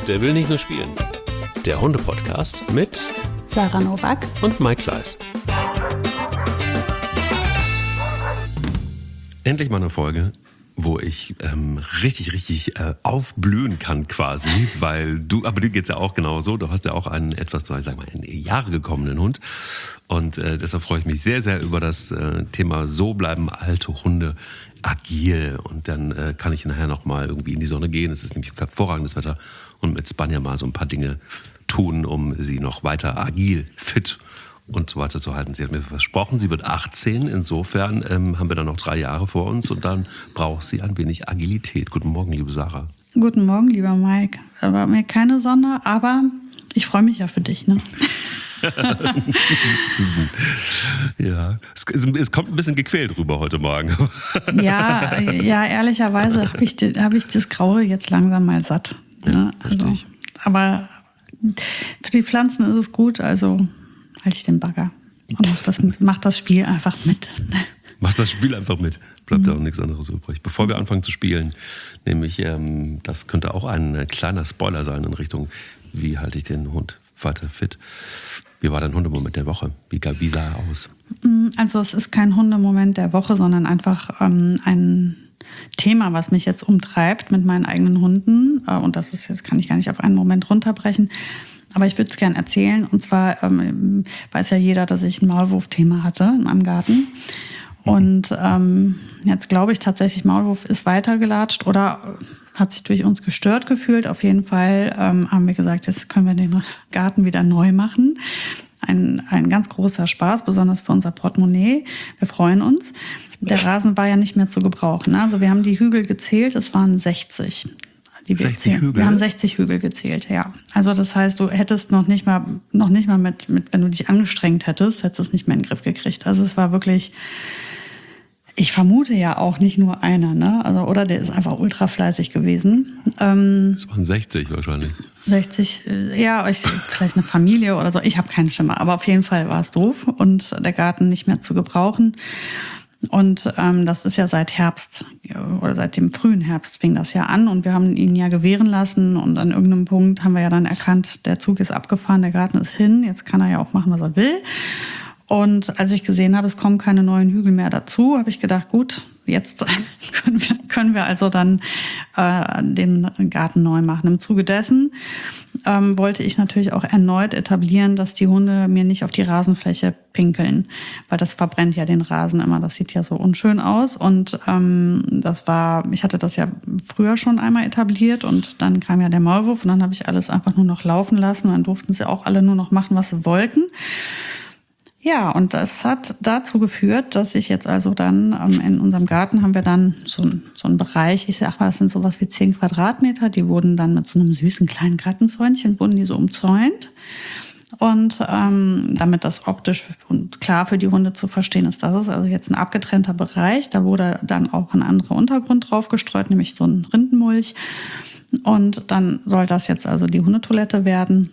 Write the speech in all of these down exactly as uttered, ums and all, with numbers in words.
Der will nicht nur spielen. Der Hunde-Podcast mit Sarah Nowak und Mike Kleiss. Endlich mal eine Folge, wo ich ähm, richtig, richtig äh, aufblühen kann quasi, weil du, aber dir geht's ja auch genauso, du hast ja auch einen etwas, ich sag mal, in Jahre gekommenen Hund und äh, deshalb freue ich mich sehr, sehr über das äh, Thema so bleiben alte Hunde agil und dann äh, kann ich nachher nochmal irgendwie in die Sonne gehen, es ist nämlich hervorragendes Wetter und mit Spanja mal so ein paar Dinge tun, um sie noch weiter agil, fit und so weiter zu halten. Sie hat mir versprochen, sie wird achtzehn. Insofern ähm, haben wir dann noch drei Jahre vor uns und dann braucht sie ein wenig Agilität. Guten Morgen, liebe Sarah. Guten Morgen, lieber Mike. Da war mir keine Sonne, aber ich freue mich ja für dich, ne? Ja, es, es kommt ein bisschen gequält rüber heute Morgen. ja, ja, ehrlicherweise habe ich, hab ich das Graue jetzt langsam mal satt. Ne? Ja, also, aber für die Pflanzen ist es gut, also halte ich den Bagger und mach das, mach das Spiel einfach mit. Mach das Spiel einfach mit. Bleibt mhm. da auch nichts anderes übrig. Bevor wir anfangen zu spielen, nämlich, ähm, das könnte auch ein kleiner Spoiler sein in Richtung, wie halte ich den Hund weiter fit. Wie war dein Hundemoment der Woche? Wie, wie sah er aus? Also es ist kein Hundemoment der Woche, sondern einfach ähm, ein Thema, was mich jetzt umtreibt mit meinen eigenen Hunden. Und das ist jetzt, kann ich gar nicht auf einen Moment runterbrechen. Aber ich würde es gerne erzählen. Und zwar ähm, weiß ja jeder, dass ich ein Maulwurf-Thema hatte in meinem Garten. Und ähm, jetzt glaube ich tatsächlich, Maulwurf ist weitergelatscht oder hat sich durch uns gestört gefühlt. Auf jeden Fall ähm, haben wir gesagt, jetzt können wir den Garten wieder neu machen. Ein, ein ganz großer Spaß, besonders für unser Portemonnaie. Wir freuen uns. Der Rasen war ja nicht mehr zu gebrauchen. Also wir haben die Hügel gezählt, es waren sechzig. Die wir sechzig zählen. Hügel? Wir haben sechzig Hügel gezählt, ja. Also das heißt, du hättest noch nicht mal, noch nicht mal mit, mit, wenn du dich angestrengt hättest, hättest du es nicht mehr in den Griff gekriegt. Also es war wirklich, ich vermute ja auch nicht nur einer, ne? Also, oder der ist einfach ultra fleißig gewesen. Ähm, das waren sechzig wahrscheinlich. sechzig, ja, ich, vielleicht eine Familie oder so. Ich habe keinen Schimmer, aber auf jeden Fall war es doof und der Garten nicht mehr zu gebrauchen. Und ähm, das ist ja seit Herbst oder seit dem frühen Herbst fing das ja an und wir haben ihn ja gewähren lassen und an irgendeinem Punkt haben wir ja dann erkannt, der Zug ist abgefahren, der Garten ist hin, jetzt kann er ja auch machen, was er will. Und als ich gesehen habe, es kommen keine neuen Hügel mehr dazu, habe ich gedacht, gut, jetzt können wir, können wir also dann äh, den Garten neu machen. Im Zuge dessen ähm, wollte ich natürlich auch erneut etablieren, dass die Hunde mir nicht auf die Rasenfläche pinkeln, weil das verbrennt ja den Rasen immer. Das sieht ja so unschön aus. Und ähm, das war, ich hatte das ja früher schon einmal etabliert und dann kam ja der Maulwurf und dann habe ich alles einfach nur noch laufen lassen. Und dann durften sie auch alle nur noch machen, was sie wollten. Ja, und das hat dazu geführt, dass ich jetzt also dann ähm, in unserem Garten haben wir dann so, ein, so einen Bereich, ich sag mal, das sind sowas wie zehn Quadratmeter, die wurden dann mit so einem süßen kleinen Gartenzäunchen, wurden die so umzäunt. Und ähm, damit das optisch und klar für die Hunde zu verstehen ist, das ist also jetzt ein abgetrennter Bereich. Da wurde dann auch ein anderer Untergrund drauf gestreut, nämlich so ein Rindenmulch. Und dann soll das jetzt also die Hundetoilette werden.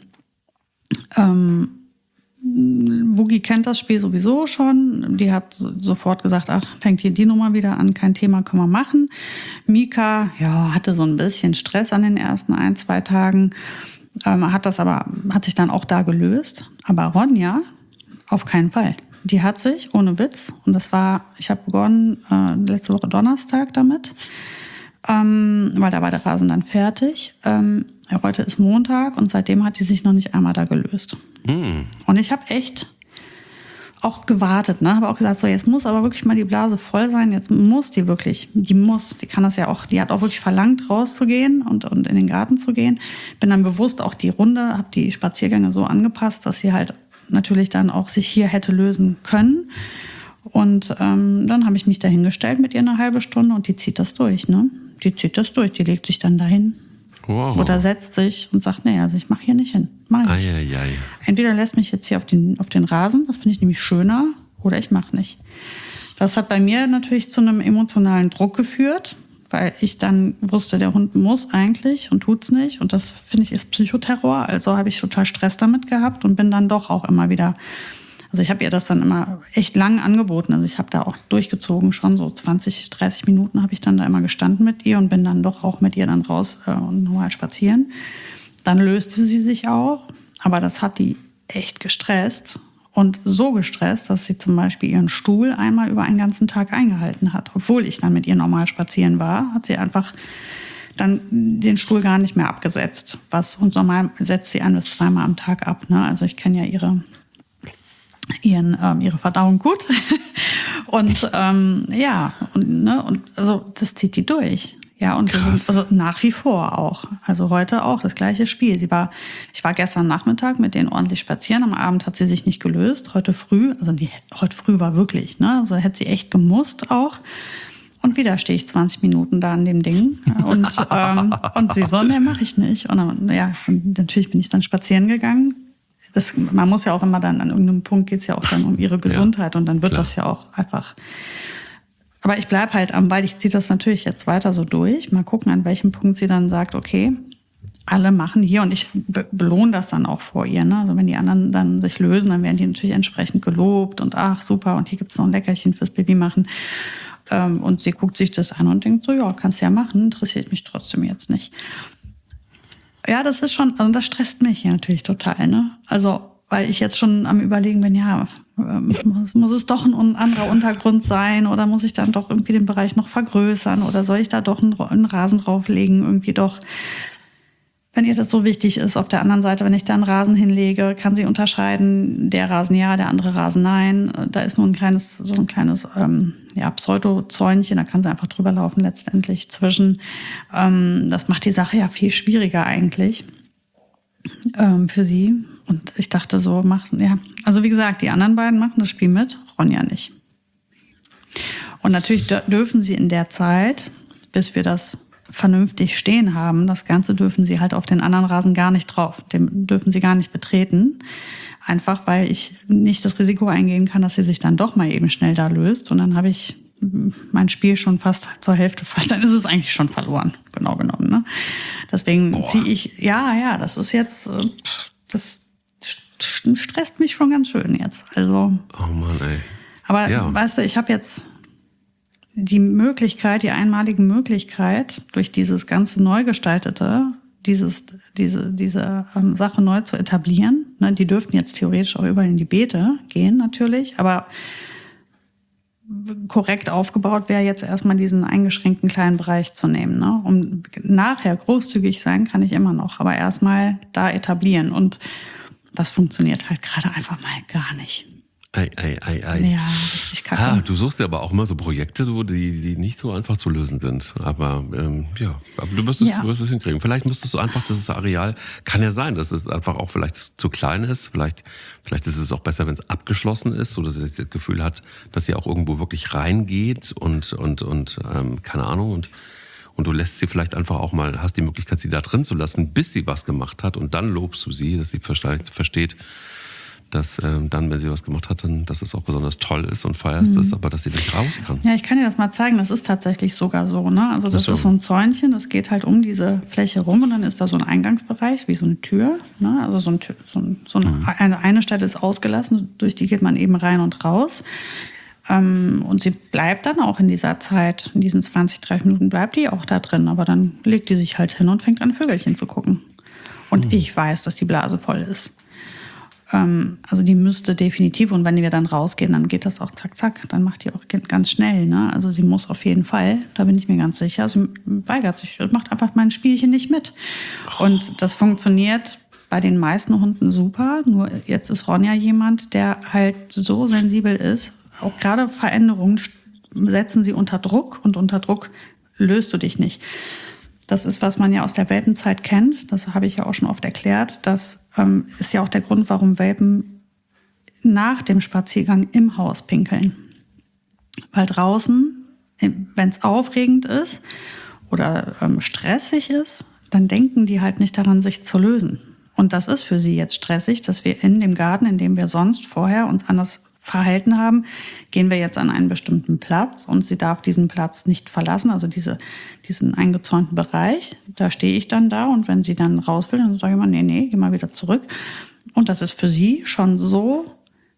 Ähm, Boogie kennt das Spiel sowieso schon. Die hat sofort gesagt, ach, fängt hier die Nummer wieder an, kein Thema, können wir machen. Mika, ja, hatte so ein bisschen Stress an den ersten ein, zwei Tagen, ähm, hat das aber, hat sich dann auch da gelöst. Aber Ronja, auf keinen Fall. Die hat sich, ohne Witz, und das war, ich habe begonnen äh, letzte Woche Donnerstag damit, ähm, weil da war der Rasen dann fertig. Ähm, heute ist Montag und seitdem hat die sich noch nicht einmal da gelöst. Mm. Und ich habe echt auch gewartet, ne? Habe auch gesagt, so jetzt muss aber wirklich mal die Blase voll sein. Jetzt muss die wirklich, die muss, die kann das ja auch, die hat auch wirklich verlangt, rauszugehen und, und in den Garten zu gehen. Bin dann bewusst auch die Runde, habe die Spaziergänge so angepasst, dass sie halt natürlich dann auch sich hier hätte lösen können. Und ähm, dann habe ich mich da hingestellt mit ihr eine halbe Stunde und die zieht das durch, ne? Die zieht das durch, die legt sich dann dahin. Wow. Oder setzt sich und sagt, nee, also ich mache hier nicht hin. Mach ich nicht. Ei, ei, ei. Entweder lässt mich jetzt hier auf den, auf den Rasen, das finde ich nämlich schöner, oder ich mache nicht. Das hat bei mir natürlich zu einem emotionalen Druck geführt, weil ich dann wusste, der Hund muss eigentlich und tut's nicht. Und das, finde ich, ist Psychoterror. Also habe ich total Stress damit gehabt und bin dann doch auch immer wieder Also ich habe ihr das dann immer echt lang angeboten. Also ich habe da auch durchgezogen, schon so zwanzig, dreißig Minuten habe ich dann da immer gestanden mit ihr und bin dann doch auch mit ihr dann raus äh, und nochmal spazieren. Dann löste sie sich auch, aber das hat die echt gestresst. Und so gestresst, dass sie zum Beispiel ihren Stuhl einmal über einen ganzen Tag eingehalten hat. Obwohl ich dann mit ihr normal spazieren war, hat sie einfach dann den Stuhl gar nicht mehr abgesetzt. Was, und normal setzt sie ein bis zweimal am Tag ab. Ne? Also ich kenne ja ihre, ihren, ähm, ihre Verdauung gut. Und ähm, ja, und, ne, und also das zieht die durch. Ja, und wir sind also nach wie vor auch. Also heute auch das gleiche Spiel. Sie war, ich war gestern Nachmittag mit denen ordentlich spazieren. Am Abend hat sie sich nicht gelöst. Heute früh, also die, heute früh war wirklich, ne, also hätte sie echt gemusst auch. Und wieder stehe ich zwanzig Minuten da an dem Ding. Und, ähm, und sie so, ne, mache ich nicht. Und dann, ja, und natürlich bin ich dann spazieren gegangen. Das, man muss ja auch immer dann, an irgendeinem Punkt geht es ja auch dann um ihre Gesundheit. Ja, und dann wird klar. Das ja auch einfach. Aber ich bleib halt am Ball. Ich ziehe das natürlich jetzt weiter so durch. Mal gucken, an welchem Punkt sie dann sagt, okay, alle machen hier. Und ich be- belohne das dann auch vor ihr. Ne? Also wenn die anderen dann sich lösen, dann werden die natürlich entsprechend gelobt. Und ach, super, und hier gibt's noch ein Leckerchen fürs Baby machen. Ähm, und sie guckt sich das an und denkt so, ja, kannst ja machen, interessiert mich trotzdem jetzt nicht. Ja, das ist schon, also das stresst mich hier natürlich total. Ne? Also, weil ich jetzt schon am Überlegen bin, ja, muss, muss es doch ein anderer Untergrund sein oder muss ich dann doch irgendwie den Bereich noch vergrößern oder soll ich da doch einen, einen Rasen drauflegen, irgendwie doch, wenn ihr das so wichtig ist. Auf der anderen Seite, wenn ich da einen Rasen hinlege, kann sie unterscheiden, der Rasen ja, der andere Rasen nein. Da ist nur ein kleines, so ein kleines ähm, ja, Pseudozäunchen, da kann sie einfach drüber laufen letztendlich zwischen. Ähm, das macht die Sache ja viel schwieriger eigentlich ähm, für sie. Und ich dachte so, machen, ja, also wie gesagt, die anderen beiden machen das Spiel mit, Ronja nicht. Und natürlich dürfen sie in der Zeit, bis wir das vernünftig stehen haben, das Ganze dürfen sie halt auf den anderen Rasen gar nicht drauf. Den dürfen sie gar nicht betreten. Einfach, weil ich nicht das Risiko eingehen kann, dass sie sich dann doch mal eben schnell da löst. Und dann habe ich mein Spiel schon fast zur Hälfte, dann ist es eigentlich schon verloren, genau genommen. Ne? Deswegen ziehe ich, ja, ja, das ist jetzt, das stresst mich schon ganz schön jetzt. Also, oh Mann, ey. Aber ja. Weißt du, ich habe jetzt die Möglichkeit, die einmalige Möglichkeit, durch dieses ganze Neugestaltete, dieses, diese, diese ähm, Sache neu zu etablieren. Ne, die dürften jetzt theoretisch auch überall in die Beete gehen, natürlich, aber korrekt aufgebaut wäre jetzt erstmal diesen eingeschränkten kleinen Bereich zu nehmen. Ne? Um nachher großzügig sein kann ich immer noch, aber erstmal da etablieren. Und das funktioniert halt gerade einfach mal gar nicht. Ei, ei, ei, ei. Ja, richtig kacke. Ah, du suchst ja aber auch immer so Projekte, die, die nicht so einfach zu lösen sind. Aber ähm, ja, aber du wirst es, ja. du wirst es hinkriegen. Vielleicht müsstest du einfach, dieses Areal, kann ja sein, dass es einfach auch vielleicht zu klein ist. Vielleicht, vielleicht ist es auch besser, wenn es abgeschlossen ist, so dass sie das Gefühl hat, dass sie auch irgendwo wirklich reingeht und, und, und ähm, keine Ahnung. Und, und du lässt sie vielleicht einfach auch mal, hast die Möglichkeit, sie da drin zu lassen, bis sie was gemacht hat. Und dann lobst du sie, dass sie versteht, dass ähm, dann, wenn sie was gemacht hat, dann, dass es auch besonders toll ist und feierst es, mhm. aber dass sie nicht raus kann. Ja, ich kann dir das mal zeigen. Das ist tatsächlich sogar so. Ne? Also das, das ist so ein Zäunchen, das geht halt um diese Fläche rum und dann ist da so ein Eingangsbereich, wie so eine Tür. Ne? Also so, ein, so, ein, so eine, mhm. eine, eine Stelle ist ausgelassen, durch die geht man eben rein und raus. Ähm, und sie bleibt dann auch in dieser Zeit, in diesen zwanzig, dreißig Minuten bleibt die auch da drin. Aber dann legt die sich halt hin und fängt an, Vögelchen zu gucken. Und mhm. ich weiß, dass die Blase voll ist. Also die müsste definitiv, und wenn wir dann rausgehen, dann geht das auch zack, zack. Dann macht die auch ganz schnell. Ne? Also sie muss auf jeden Fall, da bin ich mir ganz sicher. Sie weigert sich, macht einfach mein Spielchen nicht mit. Und das funktioniert bei den meisten Hunden super. Nur jetzt ist Ronja jemand, der halt so sensibel ist. Auch gerade Veränderungen setzen sie unter Druck und unter Druck löst du dich nicht. Das ist, was man ja aus der Welpenzeit kennt. Das habe ich ja auch schon oft erklärt. Das ähm, ist ja auch der Grund, warum Welpen nach dem Spaziergang im Haus pinkeln. Weil draußen, wenn es aufregend ist oder ähm, stressig ist, dann denken die halt nicht daran, sich zu lösen. Und das ist für sie jetzt stressig, dass wir in dem Garten, in dem wir sonst vorher uns anders verhalten haben, gehen wir jetzt an einen bestimmten Platz und sie darf diesen Platz nicht verlassen, also diese, diesen eingezäunten Bereich. Da stehe ich dann da und wenn sie dann raus will, dann sage ich mal, nee, nee, geh mal wieder zurück. Und das ist für sie schon so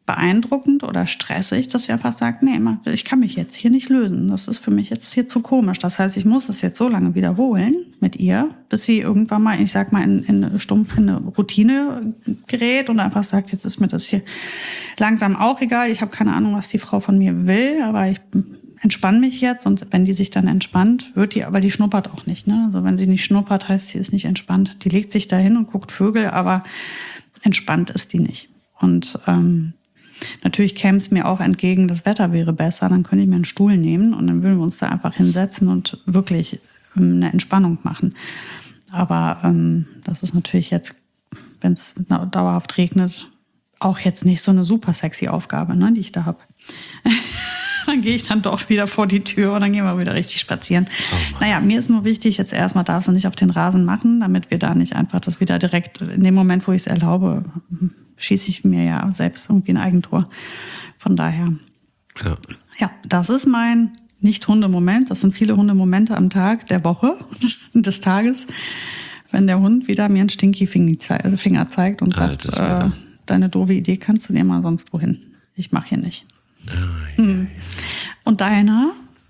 beeindruckend oder stressig, dass sie einfach sagt, nee, ich kann mich jetzt hier nicht lösen. Das ist für mich jetzt hier zu komisch. Das heißt, ich muss das jetzt so lange wiederholen mit ihr, bis sie irgendwann mal, ich sag mal, in, in stumpf in eine Routine gerät und einfach sagt, jetzt ist mir das hier langsam auch egal. Ich habe keine Ahnung, was die Frau von mir will, aber ich entspanne mich jetzt. Und wenn die sich dann entspannt, wird die, aber die schnuppert auch nicht. Ne? Also wenn sie nicht schnuppert, heißt sie ist nicht entspannt. Die legt sich da hin und guckt Vögel, aber entspannt ist die nicht. Und ähm, natürlich käme es mir auch entgegen, das Wetter wäre besser, dann könnte ich mir einen Stuhl nehmen und dann würden wir uns da einfach hinsetzen und wirklich eine Entspannung machen. Aber ähm, das ist natürlich jetzt, wenn es dauerhaft regnet, auch jetzt nicht so eine super sexy Aufgabe, ne, die ich da habe. Dann gehe ich dann doch wieder vor die Tür und dann gehen wir wieder richtig spazieren. Oh naja, mir ist nur wichtig, jetzt erstmal darfst du nicht auf den Rasen machen, damit wir da nicht einfach das wieder direkt in dem Moment, wo ich es erlaube, schieße ich mir ja selbst irgendwie ein Eigentor. Von daher, ja, ja das ist mein Nicht-Hunde-Moment. Das sind viele Hundemomente am Tag, der Woche, des Tages, wenn der Hund wieder mir einen Stinky-Finger zeigt und sagt, äh, deine doofe Idee kannst du dir mal sonst wohin. Ich mache hier nicht. Oh, ja, hm. ja. Und deiner?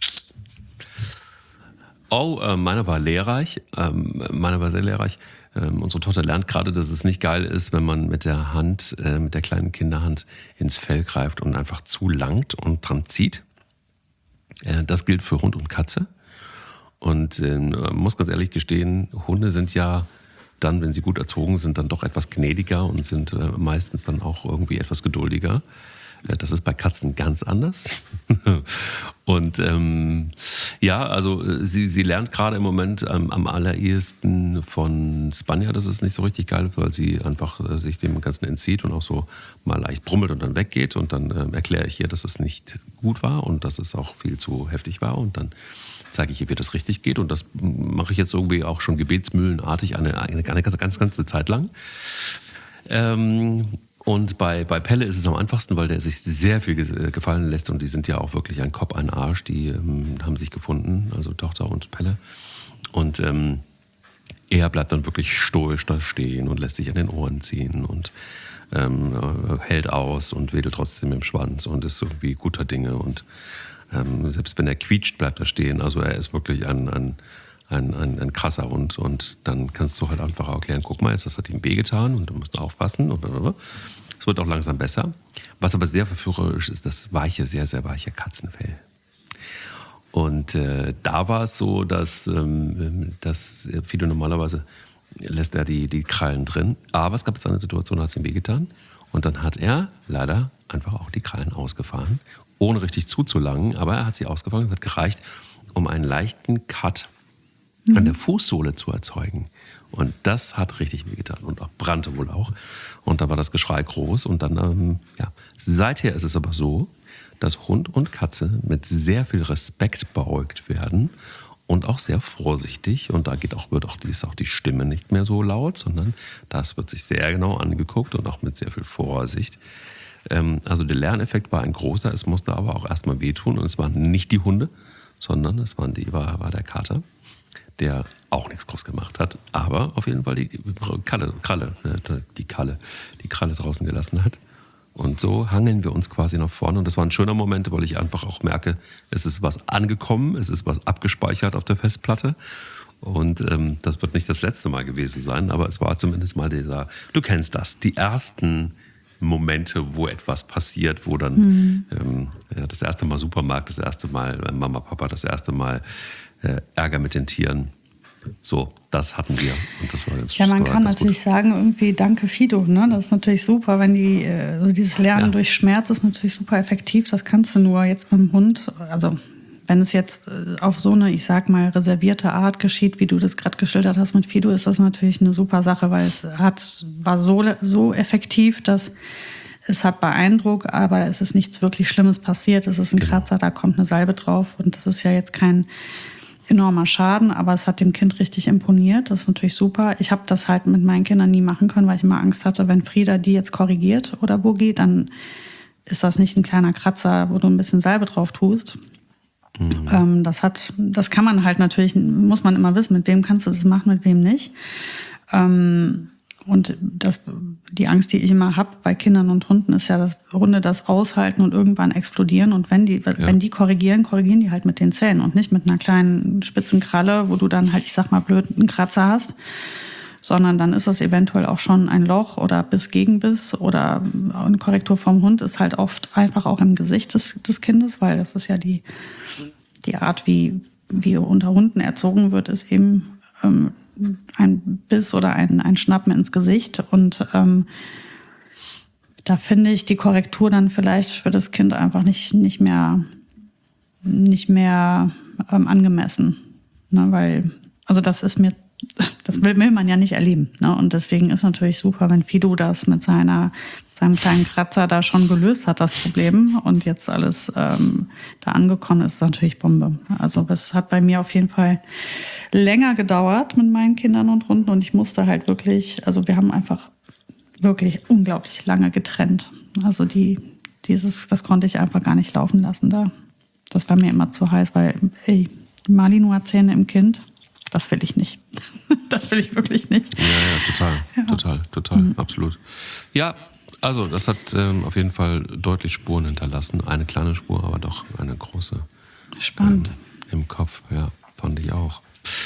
Oh, äh, meiner war lehrreich. Ähm, meiner war sehr lehrreich. Ähm, unsere Tochter lernt gerade, dass es nicht geil ist, wenn man mit der Hand, äh, mit der kleinen Kinderhand ins Fell greift und einfach zu langt und dran zieht. Äh, das gilt für Hund und Katze. Und äh, muss ganz ehrlich gestehen, Hunde sind ja dann, wenn sie gut erzogen sind, dann doch etwas gnädiger und sind äh, meistens dann auch irgendwie etwas geduldiger. Das ist bei Katzen ganz anders. Und ähm, ja, also sie, sie lernt gerade im Moment ähm, am allerersten von Spanja, das ist nicht so richtig geil, weil sie einfach äh, sich dem Ganzen entzieht und auch so mal leicht brummelt und dann weggeht. Und dann äh, erkläre ich ihr, dass es nicht gut war und dass es auch viel zu heftig war. Und dann zeige ich ihr, wie das richtig geht. Und das mache ich jetzt irgendwie auch schon gebetsmühlenartig eine, eine, eine ganze, ganz, ganze Zeit lang. Ähm, Und bei, bei Pelle ist es am einfachsten, weil der sich sehr viel gefallen lässt und die sind ja auch wirklich ein Kopf, ein Arsch, die ähm, haben sich gefunden, also Tochter und Pelle. Und ähm, er bleibt dann wirklich stoisch da stehen und lässt sich an den Ohren ziehen und ähm, hält aus und wedelt trotzdem im Schwanz und ist irgendwie guter Dinge. Und ähm, selbst wenn er quietscht, bleibt er stehen. Also er ist wirklich ein... ein Ein, ein, ein krasser Hund und dann kannst du halt einfach erklären, guck mal, jetzt das hat ihm wehgetan und du musst aufpassen. Es wird auch langsam besser. Was aber sehr verführerisch ist, das weiche, sehr, sehr weiche Katzenfell. Und äh, da war es so, dass, ähm, dass Fido normalerweise lässt er die, die Krallen drin, aber es gab jetzt eine Situation, da hat es ihm wehgetan und dann hat er leider einfach auch die Krallen ausgefahren, ohne richtig zuzulangen, aber er hat sie ausgefahren und hat gereicht, um einen leichten Cut an der Fußsohle zu erzeugen. Und das hat richtig wehgetan und auch brannte wohl auch. Und da war das Geschrei groß. Und dann, ähm, ja, seither ist es aber so, dass Hund und Katze mit sehr viel Respekt beäugt werden und auch sehr vorsichtig. Und da geht auch, wird auch, ist auch die Stimme nicht mehr so laut, sondern das wird sich sehr genau angeguckt und auch mit sehr viel Vorsicht. Ähm, also der Lerneffekt war ein großer. Es musste aber auch erstmal wehtun. Und es waren nicht die Hunde, sondern es waren die, war, war der Kater, der auch nichts groß gemacht hat, aber auf jeden Fall die Kalle, Kralle, die Kalle, die Kralle draußen gelassen hat. Und so hangeln wir uns quasi nach vorne. Und das war ein schöner Moment, weil ich einfach auch merke, es ist was angekommen, es ist was abgespeichert auf der Festplatte. Und ähm, das wird nicht das letzte Mal gewesen sein, aber es war zumindest mal dieser, du kennst das, die ersten Momente, wo etwas passiert, wo dann mhm. ähm, ja, das erste Mal Supermarkt, das erste Mal Mama, Papa, das erste Mal äh, Ärger mit den Tieren. So, das hatten wir. Und das war jetzt, ja, man war kann natürlich gut. sagen, irgendwie danke Fido, ne? Das ist natürlich super, wenn die, also dieses Lernen ja. durch Schmerz ist natürlich super effektiv. Das kannst du nur jetzt beim Hund, also wenn es jetzt auf so eine, ich sag mal, reservierte Art geschieht, wie du das gerade geschildert hast mit Fido, ist das natürlich eine super Sache, weil es hat, war so, so effektiv, dass es hat beeindruckt, aber es ist nichts wirklich Schlimmes passiert. Es ist ein genau. Kratzer, da kommt eine Salbe drauf und das ist ja jetzt kein enormer Schaden, aber es hat dem Kind richtig imponiert. Das ist natürlich super. Ich habe das halt mit meinen Kindern nie machen können, weil ich immer Angst hatte, wenn Frieda die jetzt korrigiert oder Boogie, dann ist das nicht ein kleiner Kratzer, wo du ein bisschen Salbe drauf tust. Mhm. Ähm, das hat, das kann man halt natürlich, muss man immer wissen, mit wem kannst du das machen, mit wem nicht. Ähm, Und das, die Angst, die ich immer habe bei Kindern und Hunden, ist ja, dass Hunde das aushalten und irgendwann explodieren. Und wenn die, ja. wenn die korrigieren, korrigieren die halt mit den Zähnen und nicht mit einer kleinen spitzen Kralle, wo du dann halt, ich sag mal blöd, einen Kratzer hast. Sondern dann ist es eventuell auch schon ein Loch oder Biss gegen Biss oder eine Korrektur vom Hund ist halt oft einfach auch im Gesicht des, des Kindes, weil das ist ja die, die Art, wie, wie unter Hunden erzogen wird, ist eben ähm, ein Biss oder ein, ein Schnappen ins Gesicht. Und ähm, da finde ich die Korrektur dann vielleicht für das Kind einfach nicht, nicht mehr, nicht mehr ähm, angemessen. Ne? Weil, also das ist mir, das will, will man ja nicht erleben. Ne? Und deswegen ist natürlich super, wenn Fido das mit seiner, seinem kleinen Kratzer da schon gelöst hat, das Problem. Und jetzt alles ähm, da angekommen ist, natürlich Bombe. Also das hat bei mir auf jeden Fall länger gedauert mit meinen Kindern und Hunden. Und ich musste halt wirklich, also wir haben einfach wirklich unglaublich lange getrennt. Also die, dieses, das konnte ich einfach gar nicht laufen lassen da. Das war mir immer zu heiß, weil, ey, Malinois-Zähne im Kind, das will ich nicht. Das will ich wirklich nicht. Ja, ja, total, ja. total, total, mhm. absolut. Ja, also das hat ähm, auf jeden Fall deutlich Spuren hinterlassen. Eine kleine Spur, aber doch eine große. Spannend. Ähm, im Kopf, ja, fand ich auch.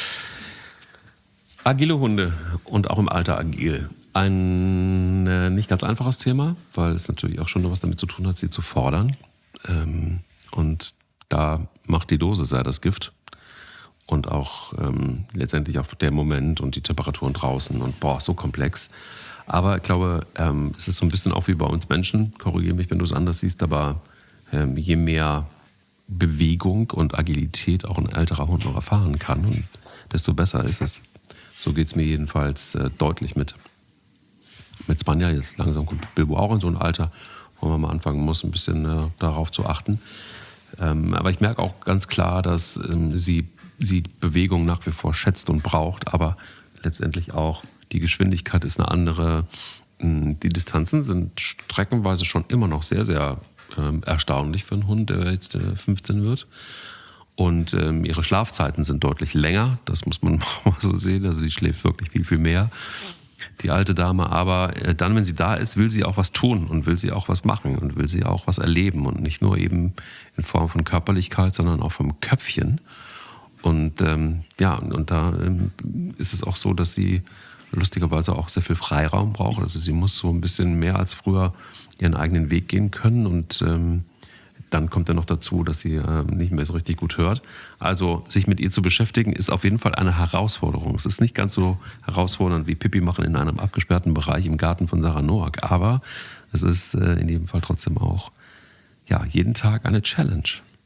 Agile Hunde und auch im Alter agil. Ein äh, nicht ganz einfaches Thema, weil es natürlich auch schon noch was damit zu tun hat, sie zu fordern. Ähm, und da macht die Dosis ja das Gift. Und auch ähm, letztendlich auch der Moment und die Temperaturen draußen und boah, so komplex. Aber ich glaube, ähm, es ist so ein bisschen auch wie bei uns Menschen, korrigiere mich, wenn du es anders siehst, aber ähm, je mehr Bewegung und Agilität auch ein älterer Hund noch erfahren kann, und desto besser ist es. So geht es mir jedenfalls äh, deutlich mit. Mit Spanja, jetzt langsam kommt Bilbo auch in so ein Alter, wo man mal anfangen muss, ein bisschen äh, darauf zu achten. Ähm, aber ich merke auch ganz klar, dass ähm, sie sie Bewegung nach wie vor schätzt und braucht, aber letztendlich auch die Geschwindigkeit ist eine andere. Die Distanzen sind streckenweise schon immer noch sehr, sehr ähm, erstaunlich für einen Hund, der jetzt äh, fünfzehn wird. Und ähm, ihre Schlafzeiten sind deutlich länger, das muss man mal so sehen, also die schläft wirklich viel, viel mehr, die alte Dame. Aber äh, dann, wenn sie da ist, will sie auch was tun und will sie auch was machen und will sie auch was erleben und nicht nur eben in Form von Körperlichkeit, sondern auch vom Köpfchen. Und ähm, ja, und, und da ähm, ist es auch so, dass sie lustigerweise auch sehr viel Freiraum braucht. Also sie muss so ein bisschen mehr als früher ihren eigenen Weg gehen können. Und ähm, dann kommt ja noch dazu, dass sie ähm, nicht mehr so richtig gut hört. Also sich mit ihr zu beschäftigen, ist auf jeden Fall eine Herausforderung. Es ist nicht ganz so herausfordernd wie Pipi machen in einem abgesperrten Bereich im Garten von Sarah Noack. Aber es ist äh, in jedem Fall trotzdem auch ja, jeden Tag eine Challenge.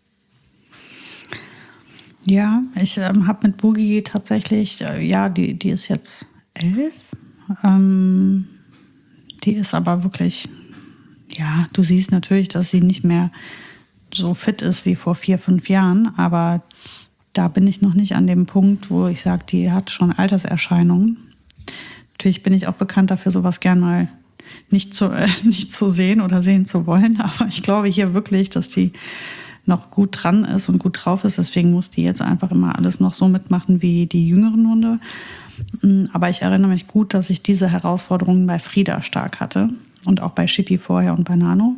Ja, ich ähm, habe mit Boogie tatsächlich, äh, ja, die, die ist jetzt elf. Ähm, die ist aber wirklich, ja, du siehst natürlich, dass sie nicht mehr so fit ist wie vor vier, fünf Jahren. Aber da bin ich noch nicht an dem Punkt, wo ich sage, die hat schon Alterserscheinungen. Natürlich bin ich auch bekannt dafür, sowas gern mal nicht zu, äh, nicht zu sehen oder sehen zu wollen. Aber ich glaube hier wirklich, dass die noch gut dran ist und gut drauf ist. Deswegen muss die jetzt einfach immer alles noch so mitmachen wie die jüngeren Hunde. Aber ich erinnere mich gut, dass ich diese Herausforderungen bei Frieda stark hatte und auch bei Schippi vorher und bei Nano.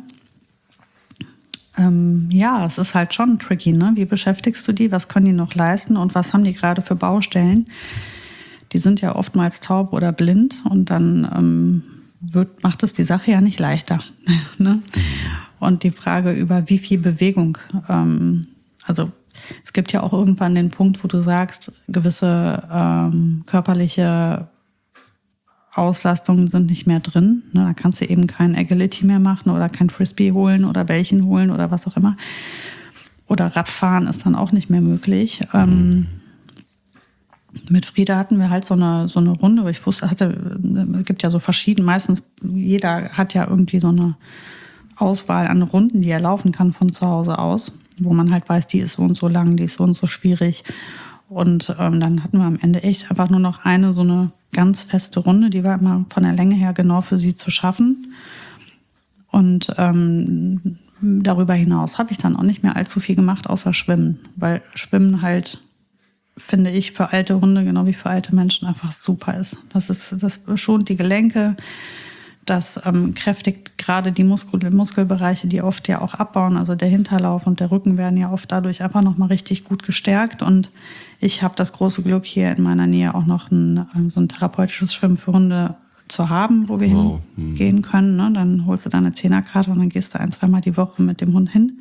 Ähm, ja, es ist halt schon tricky, ne? Wie beschäftigst du die? Was können die noch leisten? Und was haben die gerade für Baustellen? Die sind ja oftmals taub oder blind und dann ähm, wird, macht es die Sache ja nicht leichter. Ne? Und die Frage über wie viel Bewegung, ähm, also es gibt ja auch irgendwann den Punkt, wo du sagst, gewisse ähm, körperliche Auslastungen sind nicht mehr drin. Ne? Da kannst du eben kein Agility mehr machen oder kein Frisbee holen oder Bällchen holen oder was auch immer. Oder Radfahren ist dann auch nicht mehr möglich. Ähm, mit Frieda hatten wir halt so eine, so eine Runde. Ich wusste, hatte, es gibt ja so verschiedene, meistens jeder hat ja irgendwie so eine Auswahl an Runden, die er laufen kann von zu Hause aus, wo man halt weiß, die ist so und so lang, die ist so und so schwierig. Und ähm, dann hatten wir am Ende echt einfach nur noch eine so eine ganz feste Runde, die war immer von der Länge her genau für sie zu schaffen. Und ähm, darüber hinaus habe ich dann auch nicht mehr allzu viel gemacht, außer Schwimmen, weil Schwimmen halt finde ich, für alte Hunde, genau wie für alte Menschen, einfach super ist. Das ist, das schont die Gelenke, das ähm, kräftigt gerade die Muskel- Muskelbereiche, die oft ja auch abbauen. Also der Hinterlauf und der Rücken werden ja oft dadurch einfach nochmal richtig gut gestärkt. Und ich habe das große Glück, hier in meiner Nähe auch noch ein, so ein therapeutisches Schwimmen für Hunde zu haben, wo wir Wow. hingehen können. Ne? Dann holst du deine Zehnerkarte und dann gehst du ein, zweimal die Woche mit dem Hund hin.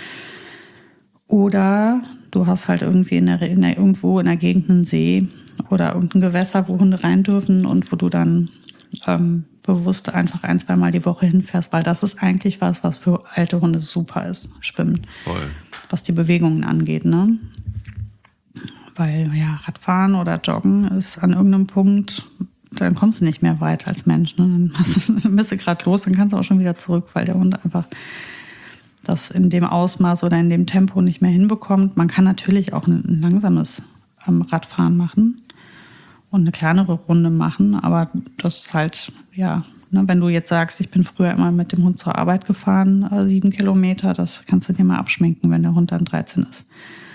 Oder du hast halt irgendwie in der, in der, irgendwo in der Gegend einen See oder irgendein Gewässer, wo Hunde rein dürfen und wo du dann ähm, bewusst einfach ein, zweimal die Woche hinfährst, weil das ist eigentlich was, was für alte Hunde super ist, Schwimmen. Voll. Was die Bewegungen angeht, ne? Weil ja, Radfahren oder Joggen ist an irgendeinem Punkt, dann kommst du nicht mehr weit als Mensch. Ne? Dann bist du gerade los, dann kannst du auch schon wieder zurück, weil der Hund einfach das in dem Ausmaß oder in dem Tempo nicht mehr hinbekommt. Man kann natürlich auch ein, ein langsames ähm, Radfahren machen und eine kleinere Runde machen, aber das ist halt, ja, ne, wenn du jetzt sagst, ich bin früher immer mit dem Hund zur Arbeit gefahren, äh, sieben Kilometer, das kannst du dir mal abschminken, wenn der Hund dann dreizehn ist.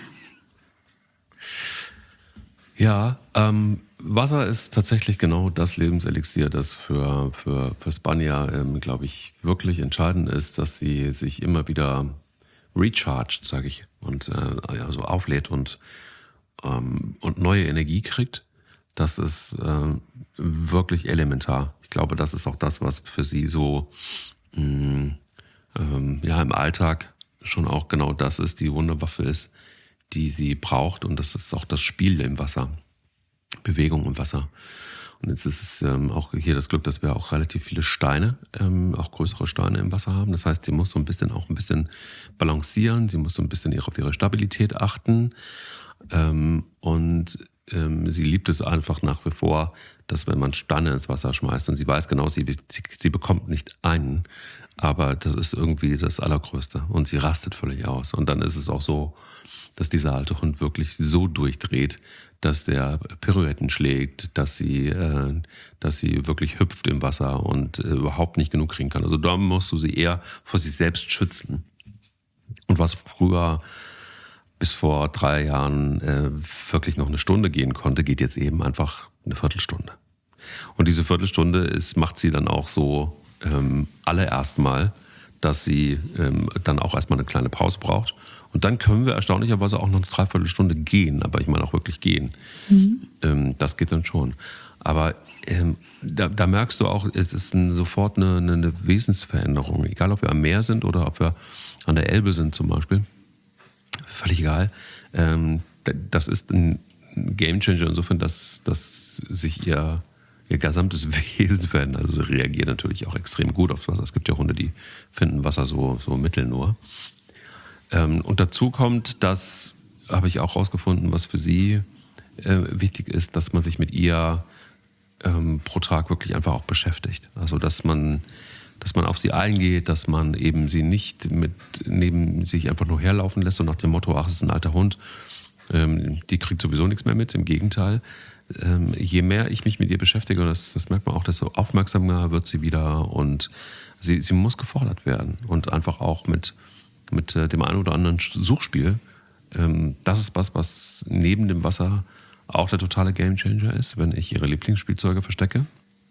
Ja, ähm, Wasser ist tatsächlich genau das Lebenselixier, das für, für, für Spanier, ähm, glaube ich, wirklich entscheidend ist, dass sie sich immer wieder recharged, sage ich, und äh, ja, so auflädt und, ähm, und neue Energie kriegt. Das ist äh, wirklich elementar. Ich glaube, das ist auch das, was für sie so mh, ähm, ja, im Alltag schon auch genau das ist, die Wunderwaffe ist, die sie braucht. Und das ist auch das Spiel im Wasser. Bewegung im Wasser. Und jetzt ist es ähm, auch hier das Glück, dass wir auch relativ viele Steine, ähm, auch größere Steine im Wasser haben. Das heißt, sie muss so ein bisschen auch ein bisschen balancieren, sie muss so ein bisschen ihre, auf ihre Stabilität achten. Ähm, und ähm, sie liebt es einfach nach wie vor, dass wenn man Steine ins Wasser schmeißt und sie weiß genau, sie, sie, sie bekommt nicht einen, aber das ist irgendwie das Allergrößte und sie rastet völlig aus. Und dann ist es auch so, dass dieser alte Hund wirklich so durchdreht, dass der Pirouetten schlägt, dass sie, äh, dass sie wirklich hüpft im Wasser und äh, überhaupt nicht genug kriegen kann. Also da musst du sie eher vor sich selbst schützen. Und was früher bis vor drei Jahren äh, wirklich noch eine Stunde gehen konnte, geht jetzt eben einfach eine Viertelstunde. Und diese Viertelstunde ist, macht sie dann auch so ähm, allererst mal, dass sie ähm, dann auch erstmal eine kleine Pause braucht. Und dann können wir erstaunlicherweise auch noch eine Dreiviertelstunde gehen, aber ich meine auch wirklich gehen. Mhm. Ähm, das geht dann schon. Aber ähm, da, da merkst du auch, es ist ein, sofort eine, eine Wesensveränderung. Egal, ob wir am Meer sind oder ob wir an der Elbe sind zum Beispiel. Völlig egal. Ähm, das ist ein Gamechanger insofern, dass, dass sich ihr, ihr gesamtes Wesen verändert. Also sie reagiert natürlich auch extrem gut auf Wasser. Es gibt ja Hunde, die finden Wasser so, so mittel nur. Ähm, und dazu kommt, das habe ich auch rausgefunden, was für sie äh, wichtig ist, dass man sich mit ihr ähm, pro Tag wirklich einfach auch beschäftigt. Also dass man, dass man auf sie eingeht, dass man eben sie nicht mit neben sich einfach nur herlaufen lässt und nach dem Motto, ach, es ist ein alter Hund, ähm, die kriegt sowieso nichts mehr mit. Im Gegenteil, ähm, je mehr ich mich mit ihr beschäftige, und das, das merkt man auch, desto aufmerksamer wird sie wieder und sie, sie muss gefordert werden und einfach auch mit mit dem einen oder anderen Suchspiel. Das ist was, was neben dem Wasser auch der totale Gamechanger ist, wenn ich ihre Lieblingsspielzeuge verstecke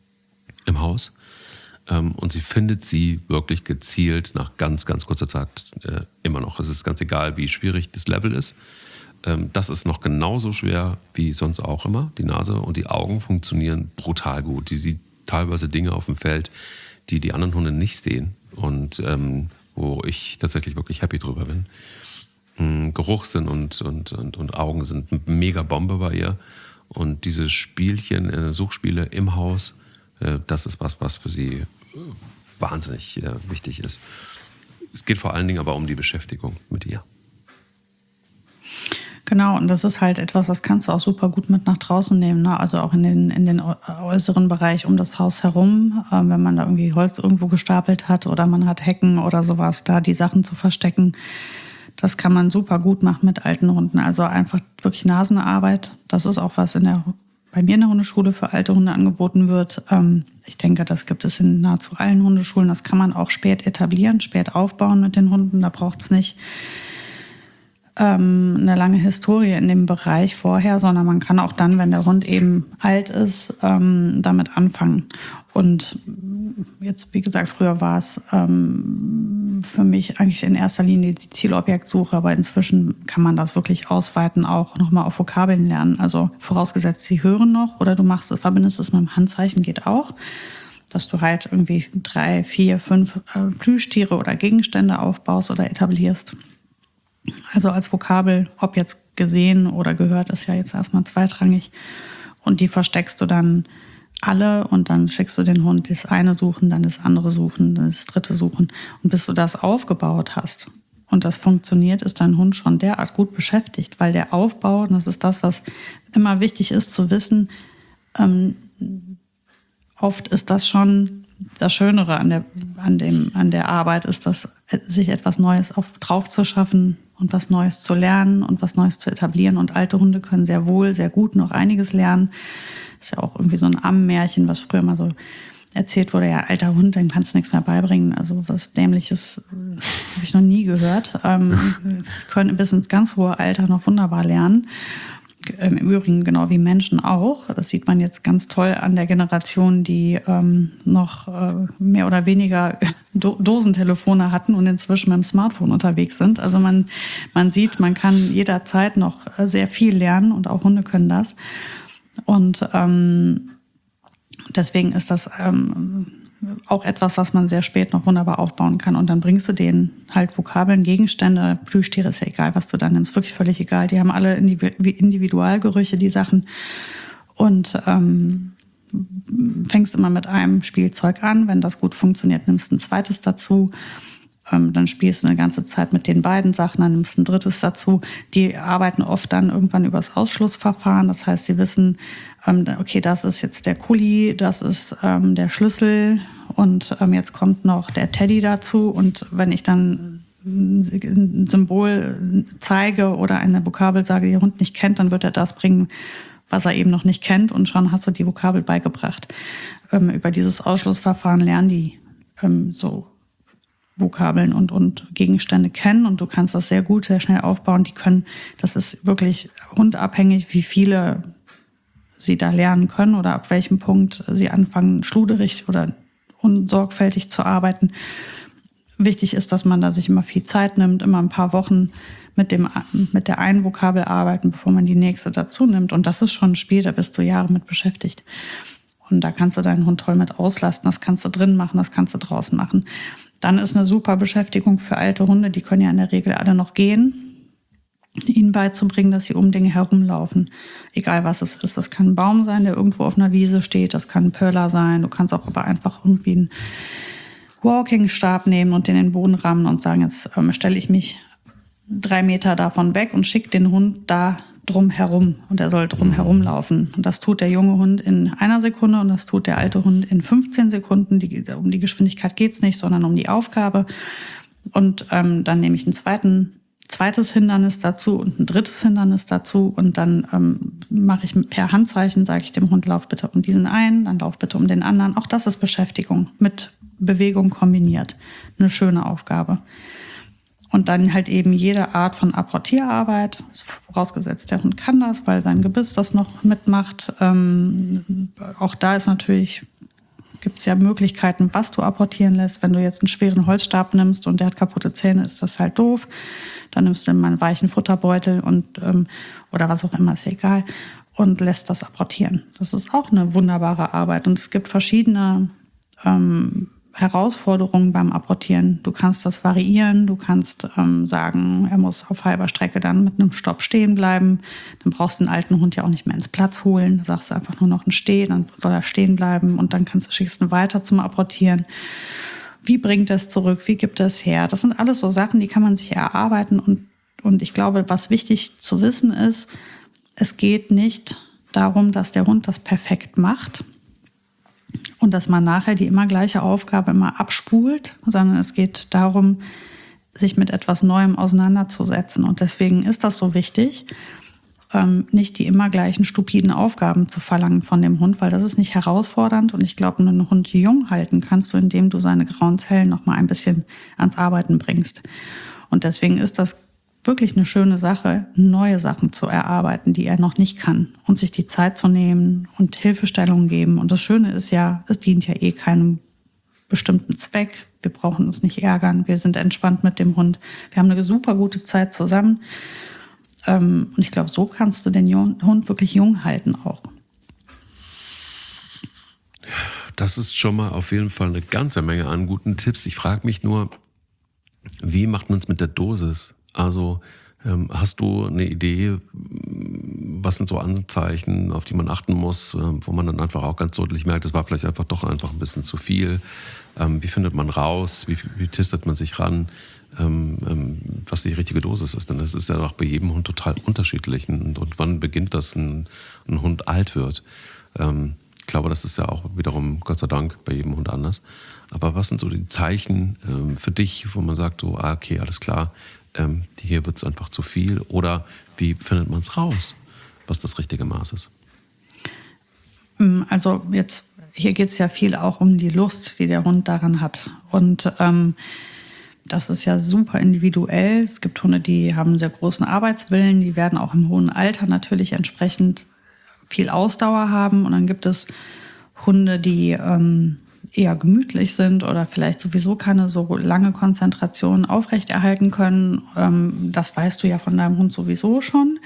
im Haus. Und sie findet sie wirklich gezielt nach ganz, ganz kurzer Zeit immer noch. Es ist ganz egal, wie schwierig das Level ist. Das ist noch genauso schwer wie sonst auch immer. Die Nase und die Augen funktionieren brutal gut. Die sieht teilweise Dinge auf dem Feld, die die anderen Hunde nicht sehen. Und ähm, wo ich tatsächlich wirklich happy drüber bin. Mhm, Geruchssinn und, und, und, und Augen sind eine mega Bombe bei ihr. Und diese Spielchen, äh, Suchspiele im Haus, äh, das ist was, was für sie äh, wahnsinnig äh, wichtig ist. Es geht vor allen Dingen aber um die Beschäftigung mit ihr. Genau, und das ist halt etwas, das kannst du auch super gut mit nach draußen nehmen, ne? Also auch in den, in den äußeren Bereich um das Haus herum, äh, wenn man da irgendwie Holz irgendwo gestapelt hat oder man hat Hecken oder sowas, da die Sachen zu verstecken. Das kann man super gut machen mit alten Hunden. Also einfach wirklich Nasenarbeit. Das ist auch was in der, bei mir in der Hundeschule für alte Hunde angeboten wird. Ähm, ich denke, das gibt es in nahezu allen Hundeschulen. Das kann man auch spät etablieren, spät aufbauen mit den Hunden. Da braucht es nicht ähm, eine lange Historie in dem Bereich vorher, sondern man kann auch dann, wenn der Hund eben alt ist, ähm, damit anfangen. Und jetzt, wie gesagt, früher war es ähm, für mich eigentlich in erster Linie die Zielobjektsuche, aber inzwischen kann man das wirklich ausweiten, auch nochmal auf Vokabeln lernen. Also vorausgesetzt, sie hören noch oder du machst es, verbindest es mit dem Handzeichen, geht auch. Dass du halt irgendwie drei, vier, fünf äh, Plüschtiere oder Gegenstände aufbaust oder etablierst. Also als Vokabel, ob jetzt gesehen oder gehört, ist ja jetzt erstmal zweitrangig. Und die versteckst du dann alle und dann schickst du den Hund das eine suchen, dann das andere suchen, dann das dritte suchen. Und bis du das aufgebaut hast und das funktioniert, ist dein Hund schon derart gut beschäftigt, weil der Aufbau, und das ist das, was immer wichtig ist zu wissen, ähm, oft ist das schon das Schönere an der, an dem, an der Arbeit, ist das, sich etwas Neues auf, drauf zu schaffen und was Neues zu lernen und was Neues zu etablieren. Und alte Hunde können sehr wohl, sehr gut noch einiges lernen. Ist ja auch irgendwie so ein Ammenmärchen, was früher mal so erzählt wurde, ja, alter Hund, dem kannst du nichts mehr beibringen. Also was Dämliches habe ich noch nie gehört. Ähm, können bis ins ganz hohe Alter noch wunderbar lernen. Im Übrigen genau wie Menschen auch. Das sieht man jetzt ganz toll an der Generation, die ähm, noch äh, mehr oder weniger Do- Dosentelefone hatten und inzwischen mit dem Smartphone unterwegs sind. Also man, man sieht, man kann jederzeit noch sehr viel lernen und auch Hunde können das. Und ähm, deswegen ist das ähm, auch etwas, was man sehr spät noch wunderbar aufbauen kann. Und dann bringst du denen halt Vokabeln, Gegenstände, Plüschtiere, ist ja egal, was du da nimmst, wirklich völlig egal. Die haben alle Individualgerüche, die Sachen. Und ähm, fängst immer mit einem Spielzeug an. Wenn das gut funktioniert, nimmst du ein zweites dazu. Ähm, dann spielst du eine ganze Zeit mit den beiden Sachen, dann nimmst du ein drittes dazu. Die arbeiten oft dann irgendwann übers Ausschlussverfahren. Das heißt, sie wissen, ähm, okay, das ist jetzt der Kuli, das ist ähm, der Schlüssel und ähm, jetzt kommt noch der Teddy dazu. Und wenn ich dann ein Symbol zeige oder eine Vokabel sage, die der Hund nicht kennt, dann wird er das bringen, was er eben noch nicht kennt, und schon hast du die Vokabel beigebracht. Ähm, über dieses Ausschlussverfahren lernen die ähm, so Vokabeln und, und Gegenstände kennen, und du kannst das sehr gut, sehr schnell aufbauen. Die können, das ist wirklich hundabhängig, wie viele sie da lernen können oder ab welchem Punkt sie anfangen, schluderig oder unsorgfältig zu arbeiten. Wichtig ist, dass man da sich immer viel Zeit nimmt, immer ein paar Wochen mit dem, mit der einen Vokabel arbeiten, bevor man die nächste dazu nimmt. Und das ist schon ein Spiel, da bist du Jahre mit beschäftigt. Und da kannst du deinen Hund toll mit auslasten. Das kannst du drin machen, das kannst du draußen machen. Dann ist eine super Beschäftigung für alte Hunde, die können ja in der Regel alle noch gehen, ihnen beizubringen, dass sie um Dinge herumlaufen. Egal was es ist. Das kann ein Baum sein, der irgendwo auf einer Wiese steht, das kann ein Pöller sein. Du kannst auch aber einfach irgendwie einen Walking-Stab nehmen und den in den Boden rammen und sagen, jetzt ähm, stelle ich mich drei Meter davon weg und schicke den Hund da drum herum, und er soll drum herum laufen. Und das tut der junge Hund in einer Sekunde und das tut der alte Hund in fünfzehn Sekunden. Die, um die Geschwindigkeit geht's nicht, sondern um die Aufgabe. Und ähm, dann nehme ich ein zweiten, zweites Hindernis dazu und ein drittes Hindernis dazu, und dann ähm, mache ich per Handzeichen, sage ich dem Hund, lauf bitte um diesen einen, dann lauf bitte um den anderen. Auch das ist Beschäftigung mit Bewegung kombiniert. Eine schöne Aufgabe. Und dann halt eben jede Art von Apportierarbeit, vorausgesetzt der Hund kann das, weil sein Gebiss das noch mitmacht. Ähm, auch da ist natürlich, gibt es ja Möglichkeiten, was du apportieren lässt. Wenn du jetzt einen schweren Holzstab nimmst und der hat kaputte Zähne, ist das halt doof. Dann nimmst du mal einen weichen Futterbeutel und ähm, oder was auch immer, ist ja egal, und lässt das apportieren. Das ist auch eine wunderbare Arbeit. Und es gibt verschiedene ähm, Herausforderungen beim Apportieren. Du kannst das variieren, du kannst ähm, sagen, er muss auf halber Strecke dann mit einem Stopp stehen bleiben. Dann brauchst du den alten Hund ja auch nicht mehr ins Platz holen. Da sagst du einfach nur noch ein Steh, dann soll er stehen bleiben, und dann kannst du, schickst ihn weiter zum Apportieren. Wie bringt er es zurück? Wie gibt er es her? Das sind alles so Sachen, die kann man sich erarbeiten. Und, und ich glaube, was wichtig zu wissen ist, es geht nicht darum, dass der Hund das perfekt macht und dass man nachher die immer gleiche Aufgabe immer abspult, sondern es geht darum, sich mit etwas Neuem auseinanderzusetzen. Und deswegen ist das so wichtig, ähm, nicht die immer gleichen stupiden Aufgaben zu verlangen von dem Hund, weil das ist nicht herausfordernd. Und ich glaube, einen Hund jung halten kannst du, indem du seine grauen Zellen noch mal ein bisschen ans Arbeiten bringst. Und deswegen ist das wirklich eine schöne Sache, neue Sachen zu erarbeiten, die er noch nicht kann und sich die Zeit zu nehmen und Hilfestellungen geben. Und das Schöne ist ja, es dient ja eh keinem bestimmten Zweck. Wir brauchen uns nicht ärgern. Wir sind entspannt mit dem Hund. Wir haben eine super gute Zeit zusammen. Und ich glaube, so kannst du den Hund wirklich jung halten auch. Das ist schon mal auf jeden Fall eine ganze Menge an guten Tipps. Ich frage mich nur, wie macht man es mit der Dosis? Also ähm, hast du eine Idee, was sind so Anzeichen, auf die man achten muss, ähm, wo man dann einfach auch ganz deutlich merkt, es war vielleicht einfach doch einfach ein bisschen zu viel. Ähm, wie findet man raus? Wie, wie testet man sich ran? Ähm, ähm, was die richtige Dosis ist? Denn das ist ja auch bei jedem Hund total unterschiedlich. Und, und wann beginnt das, ein, ein Hund alt wird? Ähm, ich glaube, das ist ja auch wiederum, Gott sei Dank, bei jedem Hund anders. Aber was sind so die Zeichen ähm, für dich, wo man sagt, so, ah, okay, alles klar, ähm, hier wird es einfach zu viel? Oder wie findet man es raus, was das richtige Maß ist? Also jetzt, hier geht es ja viel auch um die Lust, die der Hund daran hat. Und ähm, das ist ja super individuell. Es gibt Hunde, die haben einen sehr großen Arbeitswillen, die werden auch im hohen Alter natürlich entsprechend viel Ausdauer haben. Und dann gibt es Hunde, die ähm, eher gemütlich sind oder vielleicht sowieso keine so lange Konzentration aufrechterhalten können. Ähm, das weißt du ja von deinem Hund sowieso schon.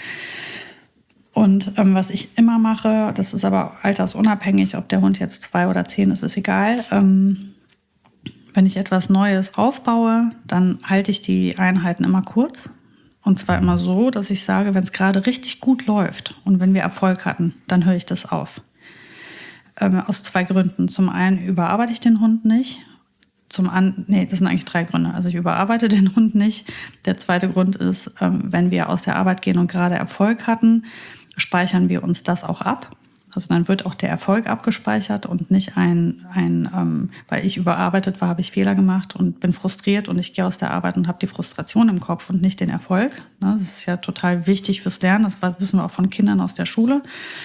Und ähm, was ich immer mache, das ist aber altersunabhängig, ob der Hund jetzt zwei oder zehn ist, ist egal. Ähm, wenn ich etwas Neues aufbaue, dann halte ich die Einheiten immer kurz. Und zwar immer so, dass ich sage, wenn es gerade richtig gut läuft und wenn wir Erfolg hatten, dann höre ich das auf. Ähm, aus zwei Gründen. Zum einen überarbeite ich den Hund nicht. Zum anderen, nee, das sind eigentlich drei Gründe. Also ich überarbeite den Hund nicht. Der zweite Grund ist, ähm, wenn wir aus der Arbeit gehen und gerade Erfolg hatten, speichern wir uns das auch ab. Also dann wird auch der Erfolg abgespeichert und nicht ein, ein ähm, weil ich überarbeitet war, habe ich Fehler gemacht und bin frustriert und ich gehe aus der Arbeit und habe die Frustration im Kopf und nicht den Erfolg. Das ist ja total wichtig fürs Lernen, das wissen wir auch von Kindern aus der Schule.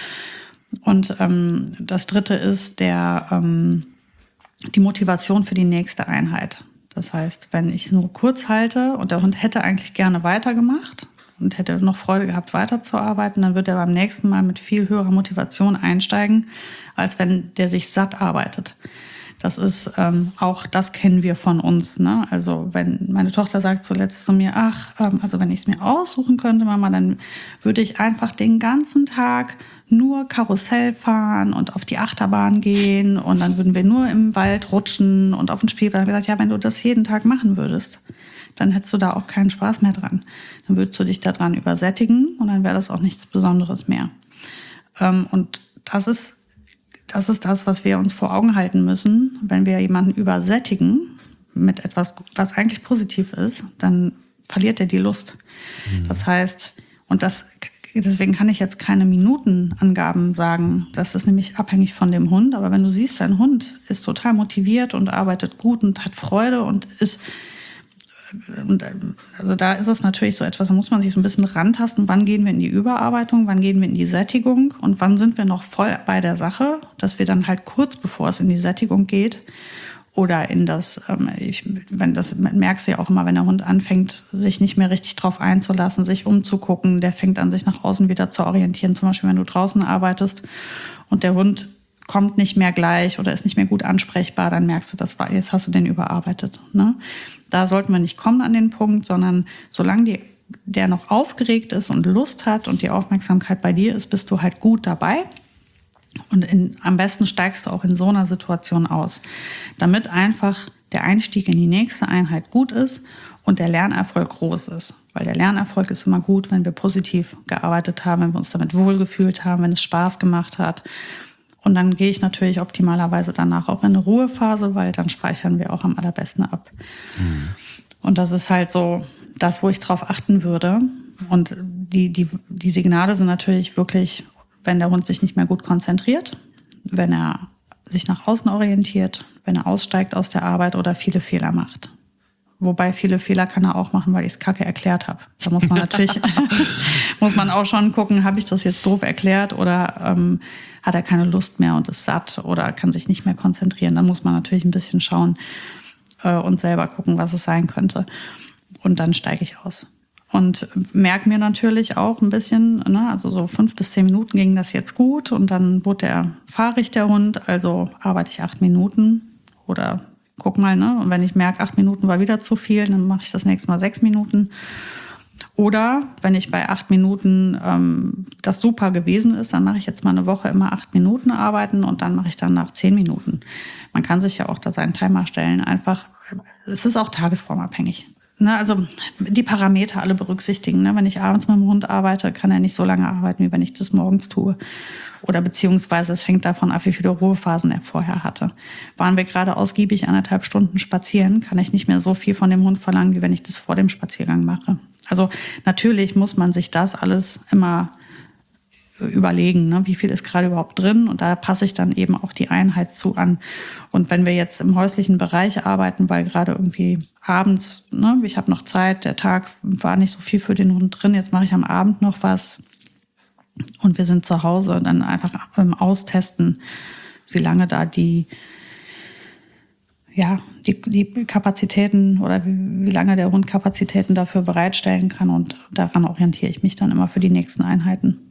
Und ähm, das dritte ist der, ähm, die Motivation für die nächste Einheit. Das heißt, wenn ich es nur kurz halte und der Hund hätte eigentlich gerne weitergemacht und hätte noch Freude gehabt, weiterzuarbeiten, dann wird er beim nächsten Mal mit viel höherer Motivation einsteigen, als wenn der sich satt arbeitet. Das ist ähm, auch, das kennen wir von uns. Ne? Also wenn meine Tochter sagt zuletzt zu mir, ach, ähm, also wenn ich es mir aussuchen könnte, Mama, dann würde ich einfach den ganzen Tag nur Karussell fahren und auf die Achterbahn gehen und dann würden wir nur im Wald rutschen und auf den Spielplatz. Ich habe gesagt, ja, wenn du das jeden Tag machen würdest, dann hättest du da auch keinen Spaß mehr dran. Dann würdest du dich daran übersättigen und dann wäre das auch nichts Besonderes mehr. Ähm, und das ist, das ist das, was wir uns vor Augen halten müssen. Wenn wir jemanden übersättigen mit etwas, was eigentlich positiv ist, dann verliert er die Lust. Mhm. Das heißt, und das deswegen kann ich jetzt keine Minutenangaben sagen. Das ist nämlich abhängig von dem Hund. Aber wenn du siehst, dein Hund ist total motiviert und arbeitet gut und hat Freude und ist, und also da ist es natürlich so etwas, da muss man sich so ein bisschen rantasten. Wann gehen wir in die Überarbeitung? Wann gehen wir in die Sättigung? Und wann sind wir noch voll bei der Sache? Dass wir dann halt kurz bevor es in die Sättigung geht, oder in das, ähm, ich, wenn das merkst du ja auch immer, wenn der Hund anfängt, sich nicht mehr richtig drauf einzulassen, sich umzugucken, der fängt an, sich nach außen wieder zu orientieren. Zum Beispiel, wenn du draußen arbeitest und der Hund kommt nicht mehr gleich oder ist nicht mehr gut ansprechbar, dann merkst du, das war, jetzt hast du den überarbeitet. Ne? Da sollten wir nicht kommen an den Punkt, sondern solange die, der noch aufgeregt ist und Lust hat und die Aufmerksamkeit bei dir ist, bist du halt gut dabei. Und in, am besten steigst du auch in so einer Situation aus, damit einfach der Einstieg in die nächste Einheit gut ist und der Lernerfolg groß ist. Weil der Lernerfolg ist immer gut, wenn wir positiv gearbeitet haben, wenn wir uns damit wohlgefühlt haben, wenn es Spaß gemacht hat. Und dann gehe ich natürlich optimalerweise danach auch in eine Ruhephase, weil dann speichern wir auch am allerbesten ab. Mhm. Und das ist halt so das, wo ich drauf achten würde. Und die, die, die Signale sind natürlich wirklich, wenn der Hund sich nicht mehr gut konzentriert, wenn er sich nach außen orientiert, wenn er aussteigt aus der Arbeit oder viele Fehler macht. Wobei viele Fehler kann er auch machen, weil ich es kacke erklärt habe. Da muss man natürlich, muss man auch schon gucken, habe ich das jetzt doof erklärt oder ähm, hat er keine Lust mehr und ist satt oder kann sich nicht mehr konzentrieren. Dann muss man natürlich ein bisschen schauen äh, und selber gucken, was es sein könnte. Und dann steige ich aus. Und merke mir natürlich auch ein bisschen, ne, also so fünf bis zehn Minuten ging das jetzt gut und dann wurde der fahrig, der Hund, also arbeite ich acht Minuten oder guck mal, ne, und wenn ich merke, acht Minuten war wieder zu viel, dann mache ich das nächste Mal sechs Minuten. Oder wenn ich bei acht Minuten ähm, das super gewesen ist, dann mache ich jetzt mal eine Woche immer acht Minuten arbeiten und dann mache ich dann nach zehn Minuten. Man kann sich ja auch da seinen Timer stellen, einfach, es ist auch tagesformabhängig. Ne, also die Parameter alle berücksichtigen. Ne? Wenn ich abends mit dem Hund arbeite, kann er nicht so lange arbeiten, wie wenn ich das morgens tue. Oder beziehungsweise es hängt davon ab, wie viele Ruhephasen er vorher hatte. Waren wir gerade ausgiebig anderthalb Stunden spazieren, kann ich nicht mehr so viel von dem Hund verlangen, wie wenn ich das vor dem Spaziergang mache. Also natürlich muss man sich das alles immer überlegen, ne? Wie viel ist gerade überhaupt drin, und da passe ich dann eben auch die Einheit zu an. Und wenn wir jetzt im häuslichen Bereich arbeiten, weil gerade irgendwie abends, ne, ich habe noch Zeit, der Tag war nicht so viel für den Hund drin, jetzt mache ich am Abend noch was und wir sind zu Hause, dann einfach ähm, austesten, wie lange da die ja, die, die Kapazitäten oder wie, wie lange der Hund Kapazitäten dafür bereitstellen kann, und daran orientiere ich mich dann immer für die nächsten Einheiten.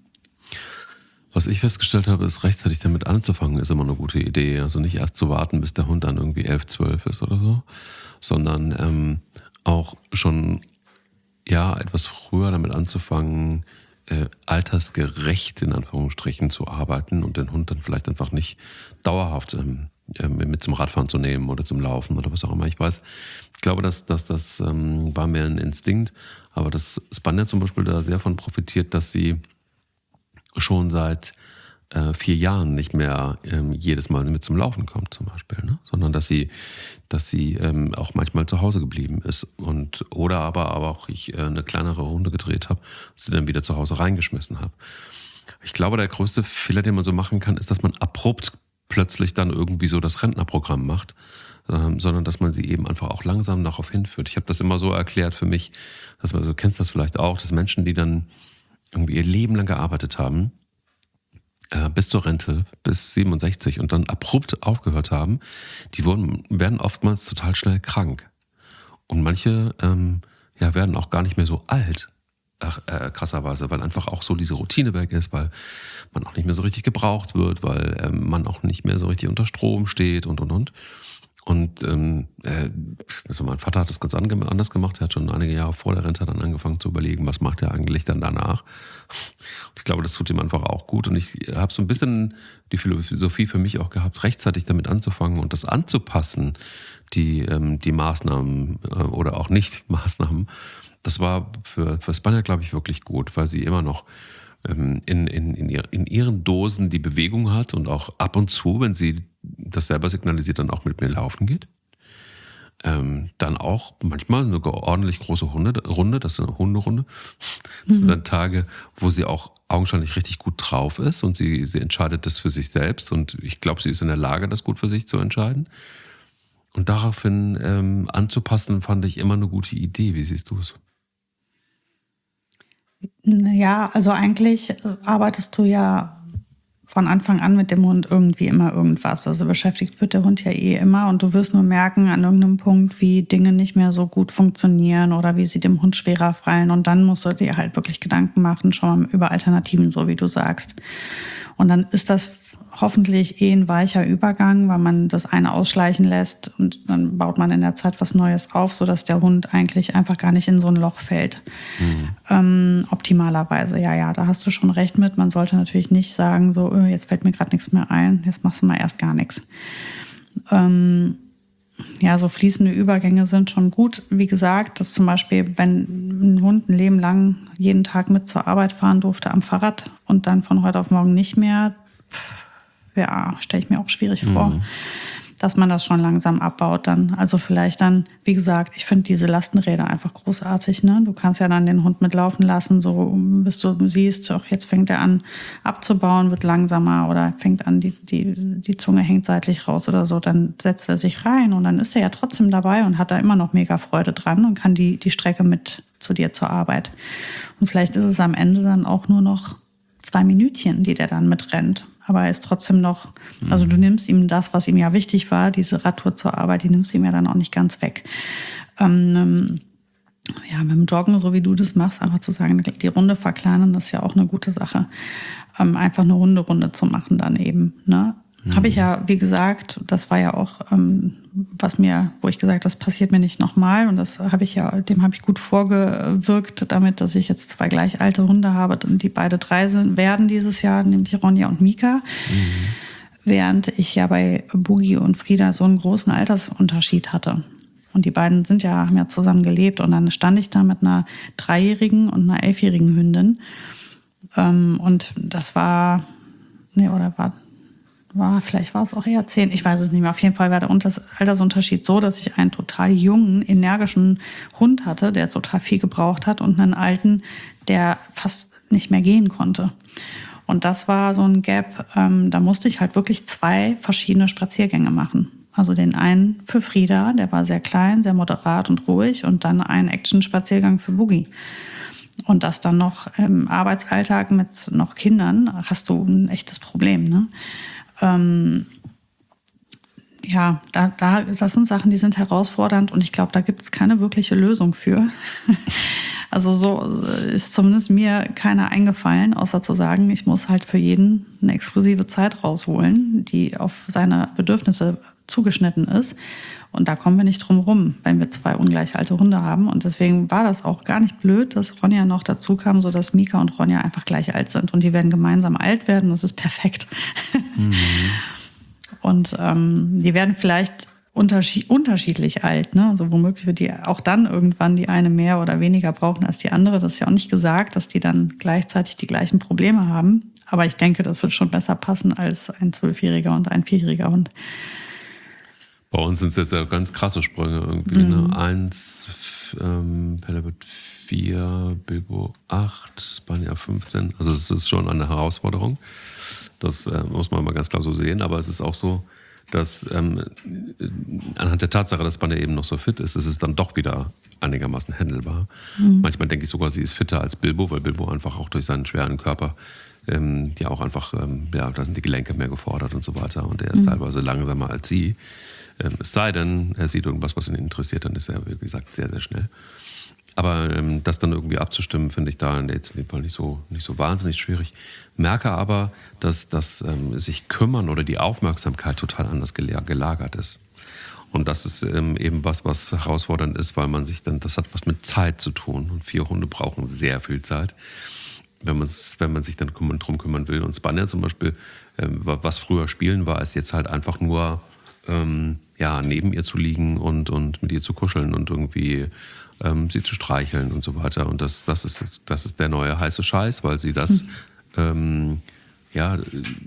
Was ich festgestellt habe, ist, rechtzeitig damit anzufangen, ist immer eine gute Idee. Also nicht erst zu warten, bis der Hund dann irgendwie elf, zwölf ist oder so, sondern ähm, auch schon ja etwas früher damit anzufangen, äh, altersgerecht in Anführungsstrichen zu arbeiten und den Hund dann vielleicht einfach nicht dauerhaft ähm, mit zum Radfahren zu nehmen oder zum Laufen oder was auch immer. Ich weiß, ich glaube, dass, dass das ähm, war mehr ein Instinkt, aber dass Spanier zum Beispiel da sehr von profitiert, dass sie schon seit äh, vier Jahren nicht mehr ähm, jedes Mal mit zum Laufen kommt zum Beispiel, ne? Sondern dass sie, dass sie ähm, auch manchmal zu Hause geblieben ist und oder aber, aber auch ich äh, eine kleinere Runde gedreht habe, sie dann wieder zu Hause reingeschmissen habe. Ich glaube, der größte Fehler, den man so machen kann, ist, dass man abrupt plötzlich dann irgendwie so das Rentnerprogramm macht, ähm, sondern dass man sie eben einfach auch langsam darauf hinführt. Ich habe das immer so erklärt für mich, dass man, du kennst das vielleicht auch, dass Menschen, die dann irgendwie ihr Leben lang gearbeitet haben, äh, bis zur Rente, bis siebenundsechzig und dann abrupt aufgehört haben, die wurden, werden oftmals total schnell krank. Und manche ähm, ja, werden auch gar nicht mehr so alt, ach, äh, krasserweise, weil einfach auch so diese Routine weg ist, weil man auch nicht mehr so richtig gebraucht wird, weil ähm, man auch nicht mehr so richtig unter Strom steht und, und, und. Und ähm, äh, also mein Vater hat das ganz anders gemacht. Er hat schon einige Jahre vor der Rente dann angefangen zu überlegen, was macht er eigentlich dann danach. Und ich glaube, das tut ihm einfach auch gut. Und ich habe so ein bisschen die Philosophie für mich auch gehabt, rechtzeitig damit anzufangen und das anzupassen, die, ähm, die Maßnahmen äh, oder auch Nicht-Maßnahmen. Das war für, für Spanier, glaube ich, wirklich gut, weil sie immer noch ähm, in, in, in, ihr, in ihren Dosen die Bewegung hat und auch ab und zu, wenn sie das selber signalisiert, dann auch mit mir laufen geht. Ähm, dann auch manchmal eine ordentlich große Hunde, Runde, das ist eine Hunderunde. Das mhm. sind dann Tage, wo sie auch augenscheinlich richtig gut drauf ist und sie, sie entscheidet das für sich selbst und ich glaube, sie ist in der Lage, das gut für sich zu entscheiden. Und daraufhin ähm, anzupassen, fand ich immer eine gute Idee. Wie siehst du es? Ja, also eigentlich arbeitest du ja von Anfang an mit dem Hund irgendwie immer irgendwas. Also beschäftigt wird der Hund ja eh immer und du wirst nur merken an irgendeinem Punkt, wie Dinge nicht mehr so gut funktionieren oder wie sie dem Hund schwerer fallen. Und dann musst du dir halt wirklich Gedanken machen, schon mal über Alternativen, so wie du sagst. Und dann ist das hoffentlich eh ein weicher Übergang, weil man das eine ausschleichen lässt und dann baut man in der Zeit was Neues auf, sodass der Hund eigentlich einfach gar nicht in so ein Loch fällt. Mhm. Ähm, optimalerweise, ja, ja, da hast du schon recht mit. Man sollte natürlich nicht sagen, so, öh, jetzt fällt mir gerade nichts mehr ein, jetzt machst du mal erst gar nichts. Ähm, ja, so fließende Übergänge sind schon gut. Wie gesagt, dass zum Beispiel, wenn ein Hund ein Leben lang jeden Tag mit zur Arbeit fahren durfte am Fahrrad und dann von heute auf morgen nicht mehr, ja, stelle ich mir auch schwierig vor, mhm. dass man das schon langsam abbaut dann. Also vielleicht dann, wie gesagt, ich finde diese Lastenräder einfach großartig, ne? Du kannst ja dann den Hund mitlaufen lassen, so bis du siehst, auch jetzt fängt er an abzubauen, wird langsamer oder fängt an, die, die, die Zunge hängt seitlich raus oder so, dann setzt er sich rein und dann ist er ja trotzdem dabei und hat da immer noch mega Freude dran und kann die, die Strecke mit zu dir zur Arbeit. Und vielleicht ist es am Ende dann auch nur noch zwei Minütchen, die der dann mitrennt. Aber er ist trotzdem noch, also du nimmst ihm das, was ihm ja wichtig war, diese Radtour zur Arbeit, die nimmst du ihm ja dann auch nicht ganz weg. Ähm, ja, mit dem Joggen, so wie du das machst, einfach zu sagen, die Runde verkleinern, das ist ja auch eine gute Sache. Ähm, einfach eine Hunderunde zu machen dann eben, ne? Mhm. Habe ich ja, wie gesagt, das war ja auch, ähm, was mir, wo ich gesagt habe, das passiert mir nicht nochmal. Und das habe ich ja, dem habe ich gut vorgewirkt, damit, dass ich jetzt zwei gleich alte Hunde habe, die beide drei sind, werden dieses Jahr, nämlich Ronja und Mika. Mhm. Während ich ja bei Boogie und Frieda so einen großen Altersunterschied hatte. Und die beiden sind ja, haben ja zusammen gelebt. Und dann stand ich da mit einer dreijährigen und einer elfjährigen Hündin. Ähm, und das war, nee, oder war, war, vielleicht war es auch eher zehn, ich weiß es nicht mehr. Auf jeden Fall war der Altersunterschied so, dass ich einen total jungen, energischen Hund hatte, der total viel gebraucht hat, und einen alten, der fast nicht mehr gehen konnte. Und das war so ein Gap, ähm, da musste ich halt wirklich zwei verschiedene Spaziergänge machen. Also den einen für Frieda, der war sehr klein, sehr moderat und ruhig, und dann einen Action-Spaziergang für Boogie. Und das dann noch im Arbeitsalltag mit noch Kindern, hast du ein echtes Problem, ne? Ähm, ja, da, da, das sind Sachen, die sind herausfordernd, und ich glaube, da gibt es keine wirkliche Lösung für. Also so ist zumindest mir keiner eingefallen, außer zu sagen, ich muss halt für jeden eine exklusive Zeit rausholen, die auf seine Bedürfnisse zugeschnitten ist. Und da kommen wir nicht drum rum, wenn wir zwei ungleich alte Hunde haben. Und deswegen war das auch gar nicht blöd, dass Ronja noch dazu kam, sodass Mika und Ronja einfach gleich alt sind. Und die werden gemeinsam alt werden. Das ist perfekt. Mhm. Und ähm, die werden vielleicht unterschied- unterschiedlich alt, ne? Also womöglich wird die auch dann irgendwann die eine mehr oder weniger brauchen als die andere. Das ist ja auch nicht gesagt, dass die dann gleichzeitig die gleichen Probleme haben. Aber ich denke, das wird schon besser passen als ein Zwölfjähriger und ein Vierjähriger Hund. Bei uns sind es jetzt ja ganz krasse Sprünge irgendwie. Mhm. Ne? Eins, ähm, Pelle wird vier, Bilbo acht, Spanier fünfzehn. Also es ist schon eine Herausforderung. Das äh, muss man mal ganz klar so sehen. Aber es ist auch so, dass ähm, anhand der Tatsache, dass Spanier eben noch so fit ist, ist es dann doch wieder einigermaßen handelbar. Mhm. Manchmal denke ich sogar, sie ist fitter als Bilbo, weil Bilbo einfach auch durch seinen schweren Körper, ähm, die auch einfach, ähm, ja, da sind die Gelenke mehr gefordert und so weiter. Und er ist mhm. teilweise langsamer als sie. Ähm, es sei denn, er sieht irgendwas, was ihn interessiert, dann ist er, wie gesagt, sehr, sehr schnell. Aber ähm, das dann irgendwie abzustimmen, finde ich da jetzt in dem Fall nicht so, nicht so wahnsinnig schwierig. Merke aber, dass das ähm, sich kümmern oder die Aufmerksamkeit total anders gelagert ist. Und das ist ähm, eben was, was herausfordernd ist, weil man sich dann, das hat was mit Zeit zu tun. Und vier Hunde brauchen sehr viel Zeit, wenn, wenn man sich dann drum kümmern will. Und Spanier zum Beispiel, ähm, was früher Spielen war, ist jetzt halt einfach nur ähm, ja, neben ihr zu liegen und, und mit ihr zu kuscheln und irgendwie ähm, sie zu streicheln und so weiter. Und das, das, ist, das ist der neue heiße Scheiß, weil sie das, mhm. ähm, ja,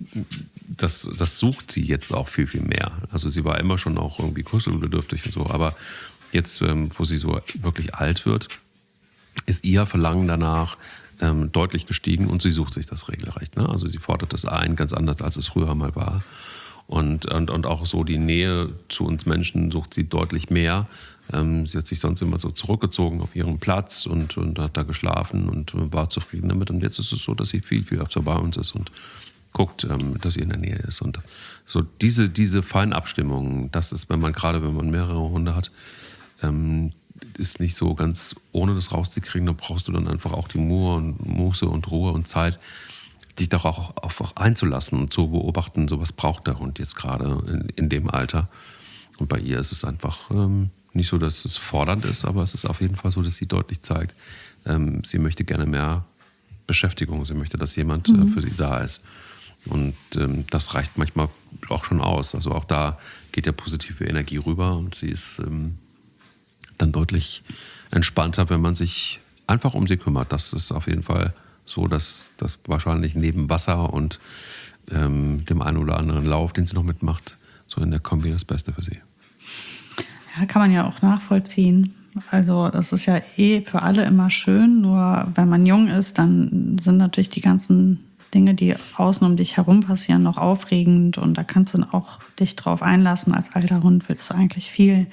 das, das sucht sie jetzt auch viel, viel mehr. Also sie war immer schon auch irgendwie kuschelbedürftig und so, aber jetzt, ähm, wo sie so wirklich alt wird, ist ihr Verlangen danach ähm, deutlich gestiegen, und sie sucht sich das regelrecht. Ne? Also sie fordert das ein, ganz anders, als es früher mal war. Und, und, und auch so die Nähe zu uns Menschen sucht sie deutlich mehr. Ähm, sie hat sich sonst immer so zurückgezogen auf ihren Platz und, und hat da geschlafen und war zufrieden damit. Und jetzt ist es so, dass sie viel, viel öfter bei uns ist und guckt, ähm, dass sie in der Nähe ist. Und so diese, diese Feinabstimmung, das ist, wenn man gerade, wenn man mehrere Hunde hat, ähm, ist nicht so ganz ohne das rauszukriegen. Da brauchst du dann einfach auch die Muhe und Muße und Ruhe und Zeit, dich doch auch auf einzulassen und zu beobachten, so was braucht der Hund jetzt gerade in, in dem Alter. Und bei ihr ist es einfach ähm, nicht so, dass es fordernd ist, aber es ist auf jeden Fall so, dass sie deutlich zeigt, ähm, sie möchte gerne mehr Beschäftigung, sie möchte, dass jemand mhm. äh, für sie da ist. Und ähm, das reicht manchmal auch schon aus. Also auch da geht ja positive Energie rüber, und sie ist ähm, dann deutlich entspannter, wenn man sich einfach um sie kümmert. Das ist auf jeden Fall so, dass das wahrscheinlich neben Wasser und ähm, dem einen oder anderen Lauf, den sie noch mitmacht, so in der Kombi das Beste für sie. Ja, kann man ja auch nachvollziehen. Also das ist ja eh für alle immer schön, nur wenn man jung ist, dann sind natürlich die ganzen Dinge, die außen um dich herum passieren, noch aufregend, und da kannst du auch dich drauf einlassen. Als alter Hund willst du eigentlich viel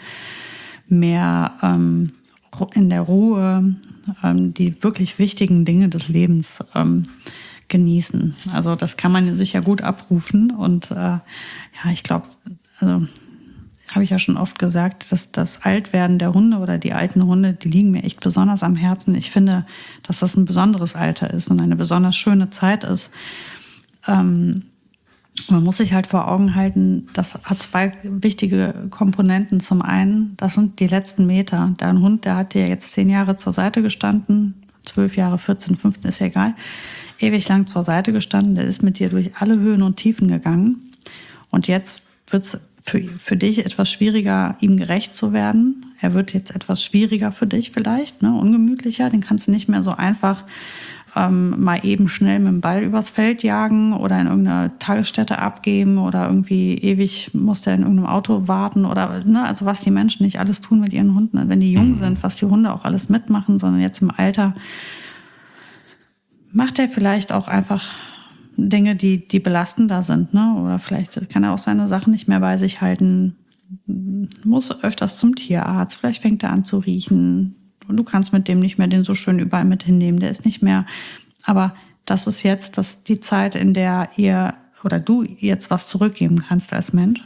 mehr ähm, in der Ruhe ähm, die wirklich wichtigen Dinge des Lebens ähm, genießen. Also das kann man sich ja gut abrufen, und äh, ja, ich glaube, also habe ich ja schon oft gesagt, dass das Altwerden der Hunde oder die alten Hunde, die liegen mir echt besonders am Herzen. Ich finde, dass das ein besonderes Alter ist und eine besonders schöne Zeit ist. Ähm, man muss sich halt vor Augen halten, das hat zwei wichtige Komponenten. Zum einen, das sind die letzten Meter. Dein Hund, der hat dir jetzt zehn Jahre zur Seite gestanden, zwölf Jahre, vierzehn, fünfzehn, ist ja egal, ewig lang zur Seite gestanden, der ist mit dir durch alle Höhen und Tiefen gegangen. Und jetzt wird es für, für dich etwas schwieriger, ihm gerecht zu werden. Er wird jetzt etwas schwieriger für dich vielleicht, ne? Ungemütlicher. Den kannst du nicht mehr so einfach ähm, mal eben schnell mit dem Ball übers Feld jagen oder in irgendeine Tagesstätte abgeben oder irgendwie ewig muss der in irgendeinem Auto warten oder, ne? Also was die Menschen nicht alles tun mit ihren Hunden, wenn die jung sind, was die Hunde auch alles mitmachen, sondern jetzt im Alter macht er vielleicht auch einfach Dinge, die, die belastender sind, ne? Oder vielleicht kann er auch seine Sachen nicht mehr bei sich halten, muss öfters zum Tierarzt, vielleicht fängt er an zu riechen und du kannst mit dem nicht mehr den so schön überall mit hinnehmen, der ist nicht mehr, aber das ist jetzt das, die Zeit, in der ihr oder du jetzt was zurückgeben kannst als Mensch.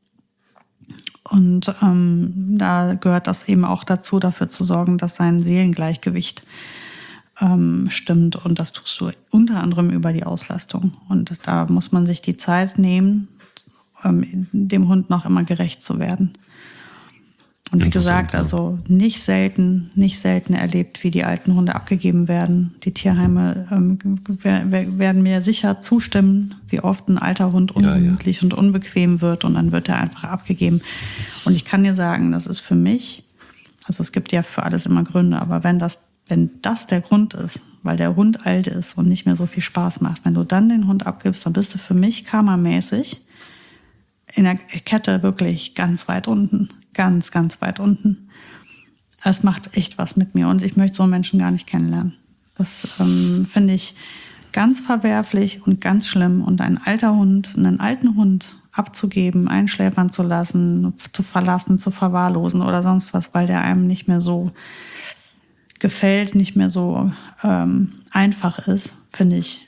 Und ähm, da gehört das eben auch dazu, dafür zu sorgen, dass sein Seelengleichgewicht ähm, stimmt. Und das tust du unter anderem über die Auslastung. Und da muss man sich die Zeit nehmen, ähm, dem Hund noch immer gerecht zu werden. Und wie gesagt, also nicht selten, nicht selten erlebt, wie die alten Hunde abgegeben werden. Die Tierheime ähm, werden mir sicher zustimmen, wie oft ein alter Hund ungemütlich ja, ja. und unbequem wird und dann wird er einfach abgegeben. Und ich kann dir sagen, das ist für mich, also es gibt ja für alles immer Gründe, aber wenn das, wenn das der Grund ist, weil der Hund alt ist und nicht mehr so viel Spaß macht, wenn du dann den Hund abgibst, dann bist du für mich karmamäßig in der Kette wirklich ganz weit unten. Ganz, ganz weit unten. Es macht echt was mit mir und ich möchte so Menschen gar nicht kennenlernen. Das ähm, finde ich ganz verwerflich und ganz schlimm. Und ein alter Hund, einen alten Hund abzugeben, einschläfern zu lassen, zu verlassen, zu verwahrlosen oder sonst was, weil der einem nicht mehr so gefällt, nicht mehr so ähm, einfach ist, finde ich,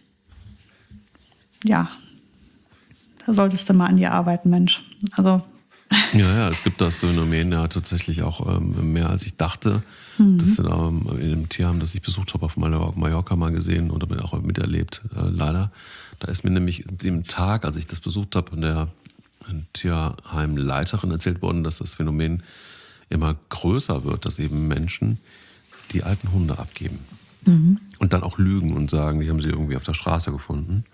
ja, da solltest du mal an dir arbeiten, Mensch. Also Ja, ja, es gibt das Phänomen ja tatsächlich auch ähm, mehr als ich dachte. Mhm. Das sind ähm, in dem Tierheim, das ich besucht habe, auf Mallorca mal gesehen oder auch miterlebt, äh, leider. Da ist mir nämlich dem Tag, als ich das besucht habe, von der Tierheimleiterin erzählt worden, dass das Phänomen immer größer wird, dass eben Menschen die alten Hunde abgeben. Mhm. Und dann auch lügen und sagen, die haben sie irgendwie auf der Straße gefunden.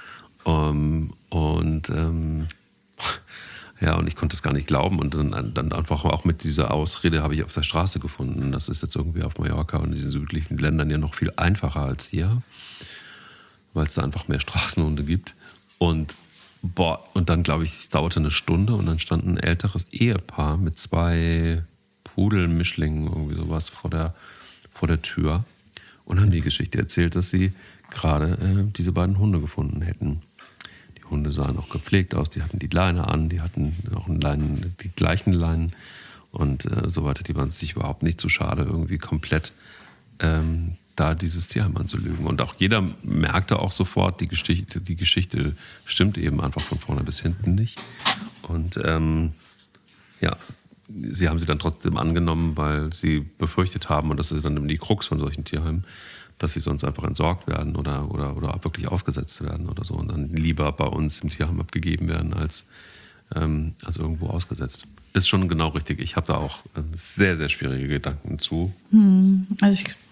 Um, und ähm, ja, und ich konnte es gar nicht glauben und dann, dann einfach auch mit dieser Ausrede habe ich auf der Straße gefunden. Das ist jetzt irgendwie auf Mallorca und in diesen südlichen Ländern ja noch viel einfacher als hier, weil es da einfach mehr Straßenhunde gibt. Und boah, und dann glaube ich, es dauerte eine Stunde und dann stand ein älteres Ehepaar mit zwei Pudelmischlingen, irgendwie sowas, vor der, vor der Tür und haben die Geschichte erzählt, dass sie gerade äh, diese beiden Hunde gefunden hätten. Die Hunde sahen auch gepflegt aus, die hatten die Leine an, die hatten auch einen Leinen, die gleichen Leinen und äh, so weiter. Die waren sich überhaupt nicht zu schade, irgendwie komplett ähm, da dieses Tierheim anzulügen. Und auch jeder merkte auch sofort, die Geschichte, die Geschichte stimmt eben einfach von vorne bis hinten nicht. Und ähm, ja, sie haben sie dann trotzdem angenommen, weil sie befürchtet haben, und das ist dann die Krux von solchen Tierheimen, dass sie sonst einfach entsorgt werden oder, oder, oder wirklich ausgesetzt werden oder so und dann lieber bei uns im Tierheim abgegeben werden als, ähm, als irgendwo ausgesetzt. Ist schon genau richtig. Ich habe da auch äh, sehr, sehr schwierige Gedanken zu. Hm, also ich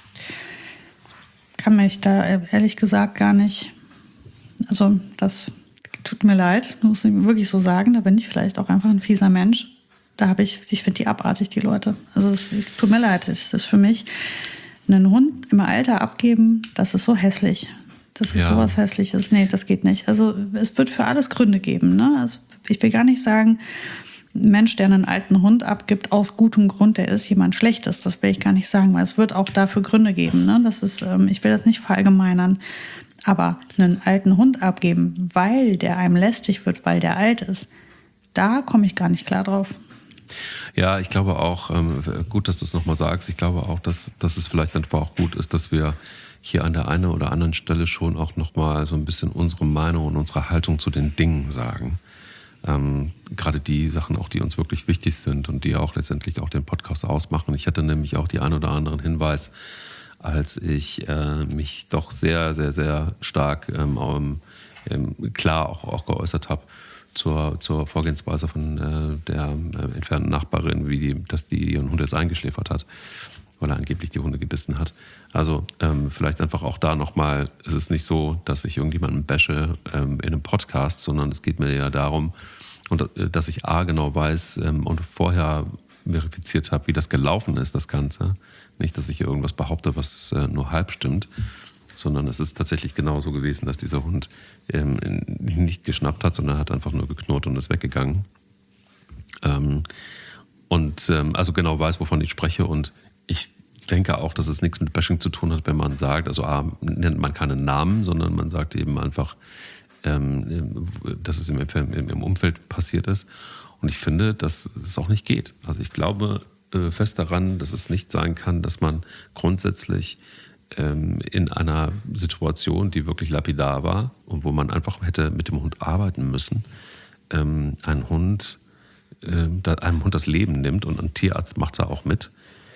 kann mich da ehrlich gesagt gar nicht, also das tut mir leid, muss ich wirklich so sagen, da bin ich vielleicht auch einfach ein fieser Mensch. Da habe ich, ich finde die abartig, die Leute. Also es tut mir leid, es ist für mich einen Hund im Alter abgeben, das ist so hässlich. Das ist ja sowas Hässliches. Nee, das geht nicht. Also es wird für alles Gründe geben. Ne? Also, ich will gar nicht sagen, ein Mensch, der einen alten Hund abgibt, aus gutem Grund, der ist jemand Schlechtes. Das will ich gar nicht sagen, weil es wird auch dafür Gründe geben. Ne? Das ist, ähm, ich will das nicht verallgemeinern. Aber einen alten Hund abgeben, weil der einem lästig wird, weil der alt ist, da komme ich gar nicht klar drauf. Ja, ich glaube auch, ähm, gut, dass du es nochmal sagst, ich glaube auch, dass, dass es vielleicht einfach auch gut ist, dass wir hier an der einen oder anderen Stelle schon auch nochmal so ein bisschen unsere Meinung und unsere Haltung zu den Dingen sagen. ähm, gerade die Sachen auch, die uns wirklich wichtig sind und die auch letztendlich auch den Podcast ausmachen. Ich hatte nämlich auch die ein oder anderen Hinweis, als ich äh, mich doch sehr, sehr, sehr stark ähm, ähm, klar auch, auch geäußert habe zur, zur Vorgehensweise von äh, der äh, entfernten Nachbarin, wie die, dass die ihren Hund jetzt eingeschläfert hat, weil er angeblich die Hunde gebissen hat. Also ähm, vielleicht einfach auch da nochmal, es ist nicht so, dass ich irgendjemanden bashe ähm, in einem Podcast, sondern es geht mir ja darum, und, äh, dass ich A genau weiß ähm, und vorher verifiziert habe, wie das gelaufen ist, das Ganze. Nicht, dass ich hier irgendwas behaupte, was äh, nur halb stimmt, sondern es ist tatsächlich genauso gewesen, dass dieser Hund ähm, nicht geschnappt hat, sondern hat einfach nur geknurrt und ist weggegangen. Ähm, und ähm, also genau weiß, wovon ich spreche, und ich denke auch, dass es nichts mit Bashing zu tun hat, wenn man sagt, also A, nennt man keinen Namen, sondern man sagt eben einfach, ähm, dass es im, im Umfeld passiert ist. Und ich finde, dass es auch nicht geht. Also ich glaube äh, fest daran, dass es nicht sein kann, dass man grundsätzlich ähm, in einer Situation, die wirklich lapidar war und wo man einfach hätte mit dem Hund arbeiten müssen, ähm, einen Hund, äh, einem Hund das Leben nimmt, und ein Tierarzt macht es auch mit.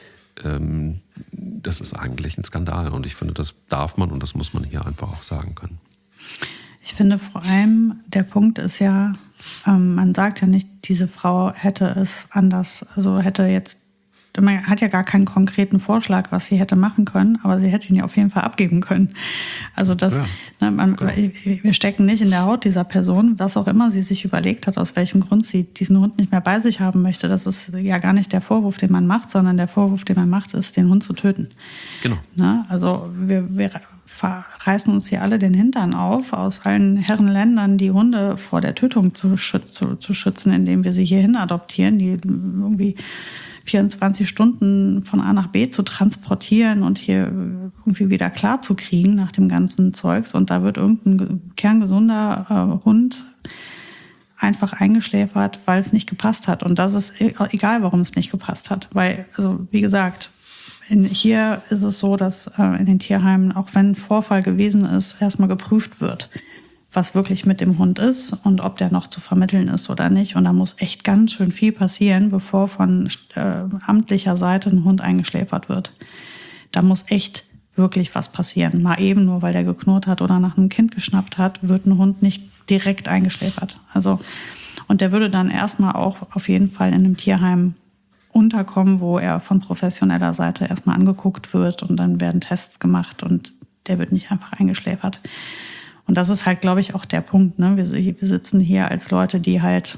Ähm, das ist eigentlich ein Skandal, und ich finde, das darf man und das muss man hier einfach auch sagen können. Ich finde vor allem, der Punkt ist ja, ähm, man sagt ja nicht, diese Frau hätte es anders, also hätte jetzt, man hat ja gar keinen konkreten Vorschlag, was sie hätte machen können, aber sie hätte ihn ja auf jeden Fall abgeben können. Also das, ja, ne, man, genau. Wir stecken nicht in der Haut dieser Person, was auch immer sie sich überlegt hat, aus welchem Grund sie diesen Hund nicht mehr bei sich haben möchte. Das ist ja gar nicht der Vorwurf, den man macht, sondern der Vorwurf, den man macht, ist, den Hund zu töten. Genau. Ne? Also wir, wir reißen uns hier alle den Hintern auf, aus allen Herrenländern die Hunde vor der Tötung zu, schütz, zu, zu schützen, indem wir sie hierhin adoptieren, die irgendwie vierundzwanzig Stunden von A nach B zu transportieren und hier irgendwie wieder klar zu kriegen nach dem ganzen Zeugs. Und da wird irgendein kerngesunder äh, Hund einfach eingeschläfert, weil es nicht gepasst hat. Und das ist egal, warum es nicht gepasst hat. Weil, also wie gesagt, in, hier ist es so, dass äh, in den Tierheimen, auch wenn ein Vorfall gewesen ist, erstmal geprüft wird, was wirklich mit dem Hund ist und ob der noch zu vermitteln ist oder nicht. Und da muss echt ganz schön viel passieren, bevor von äh, amtlicher Seite ein Hund eingeschläfert wird. Da muss echt wirklich was passieren. Mal eben, nur weil der geknurrt hat oder nach einem Kind geschnappt hat, wird ein Hund nicht direkt eingeschläfert. Also, und der würde dann erstmal auch auf jeden Fall in einem Tierheim unterkommen, wo er von professioneller Seite erstmal angeguckt wird und dann werden Tests gemacht und der wird nicht einfach eingeschläfert. Und das ist halt, glaube ich, auch der Punkt. Ne? Wir, wir sitzen hier als Leute, die halt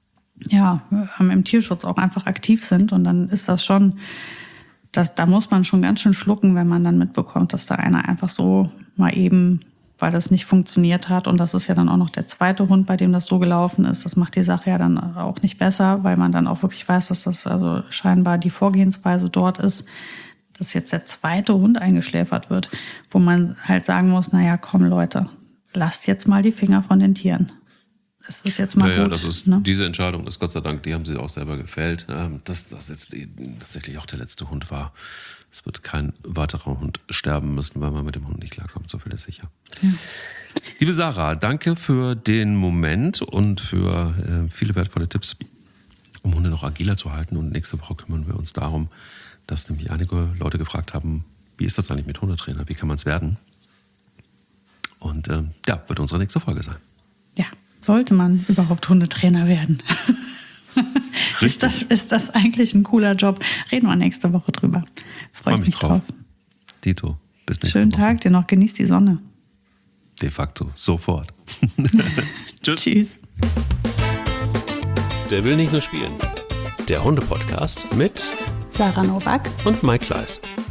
ja im Tierschutz auch einfach aktiv sind. Und dann ist das schon, das, da muss man schon ganz schön schlucken, wenn man dann mitbekommt, dass da einer einfach so mal eben, weil das nicht funktioniert hat. Und das ist ja dann auch noch der zweite Hund, bei dem das so gelaufen ist. Das macht die Sache ja dann auch nicht besser, weil man dann auch wirklich weiß, dass das also scheinbar die Vorgehensweise dort ist, dass jetzt der zweite Hund eingeschläfert wird, wo man halt sagen muss, naja, komm Leute, lasst jetzt mal die Finger von den Tieren. Das ist jetzt mal ja, gut. Ja, das ist, ne? Diese Entscheidung ist Gott sei Dank, die haben sie auch selber gefällt, dass das jetzt tatsächlich auch der letzte Hund war. Es wird kein weiterer Hund sterben müssen, weil man mit dem Hund nicht klarkommt, so viel ist sicher. Ja. Liebe Sarah, danke für den Moment und für äh, viele wertvolle Tipps, um Hunde noch agiler zu halten. Und nächste Woche kümmern wir uns darum, dass nämlich einige Leute gefragt haben, wie ist das eigentlich mit Hundetrainer, wie kann man es werden? Und äh, ja, wird unsere nächste Folge sein. Ja, sollte man überhaupt Hundetrainer werden? ist, das, ist das eigentlich ein cooler Job? Reden wir nächste Woche drüber. Freue ich mich drauf. Dito, bis nächste Schönen Woche. Tag dir noch, genieß die Sonne. De facto, sofort. Tschüss. Tschüss. Der will nicht nur spielen. Der Hunde-Podcast mit Sarah Nowak und Mike Kleiss.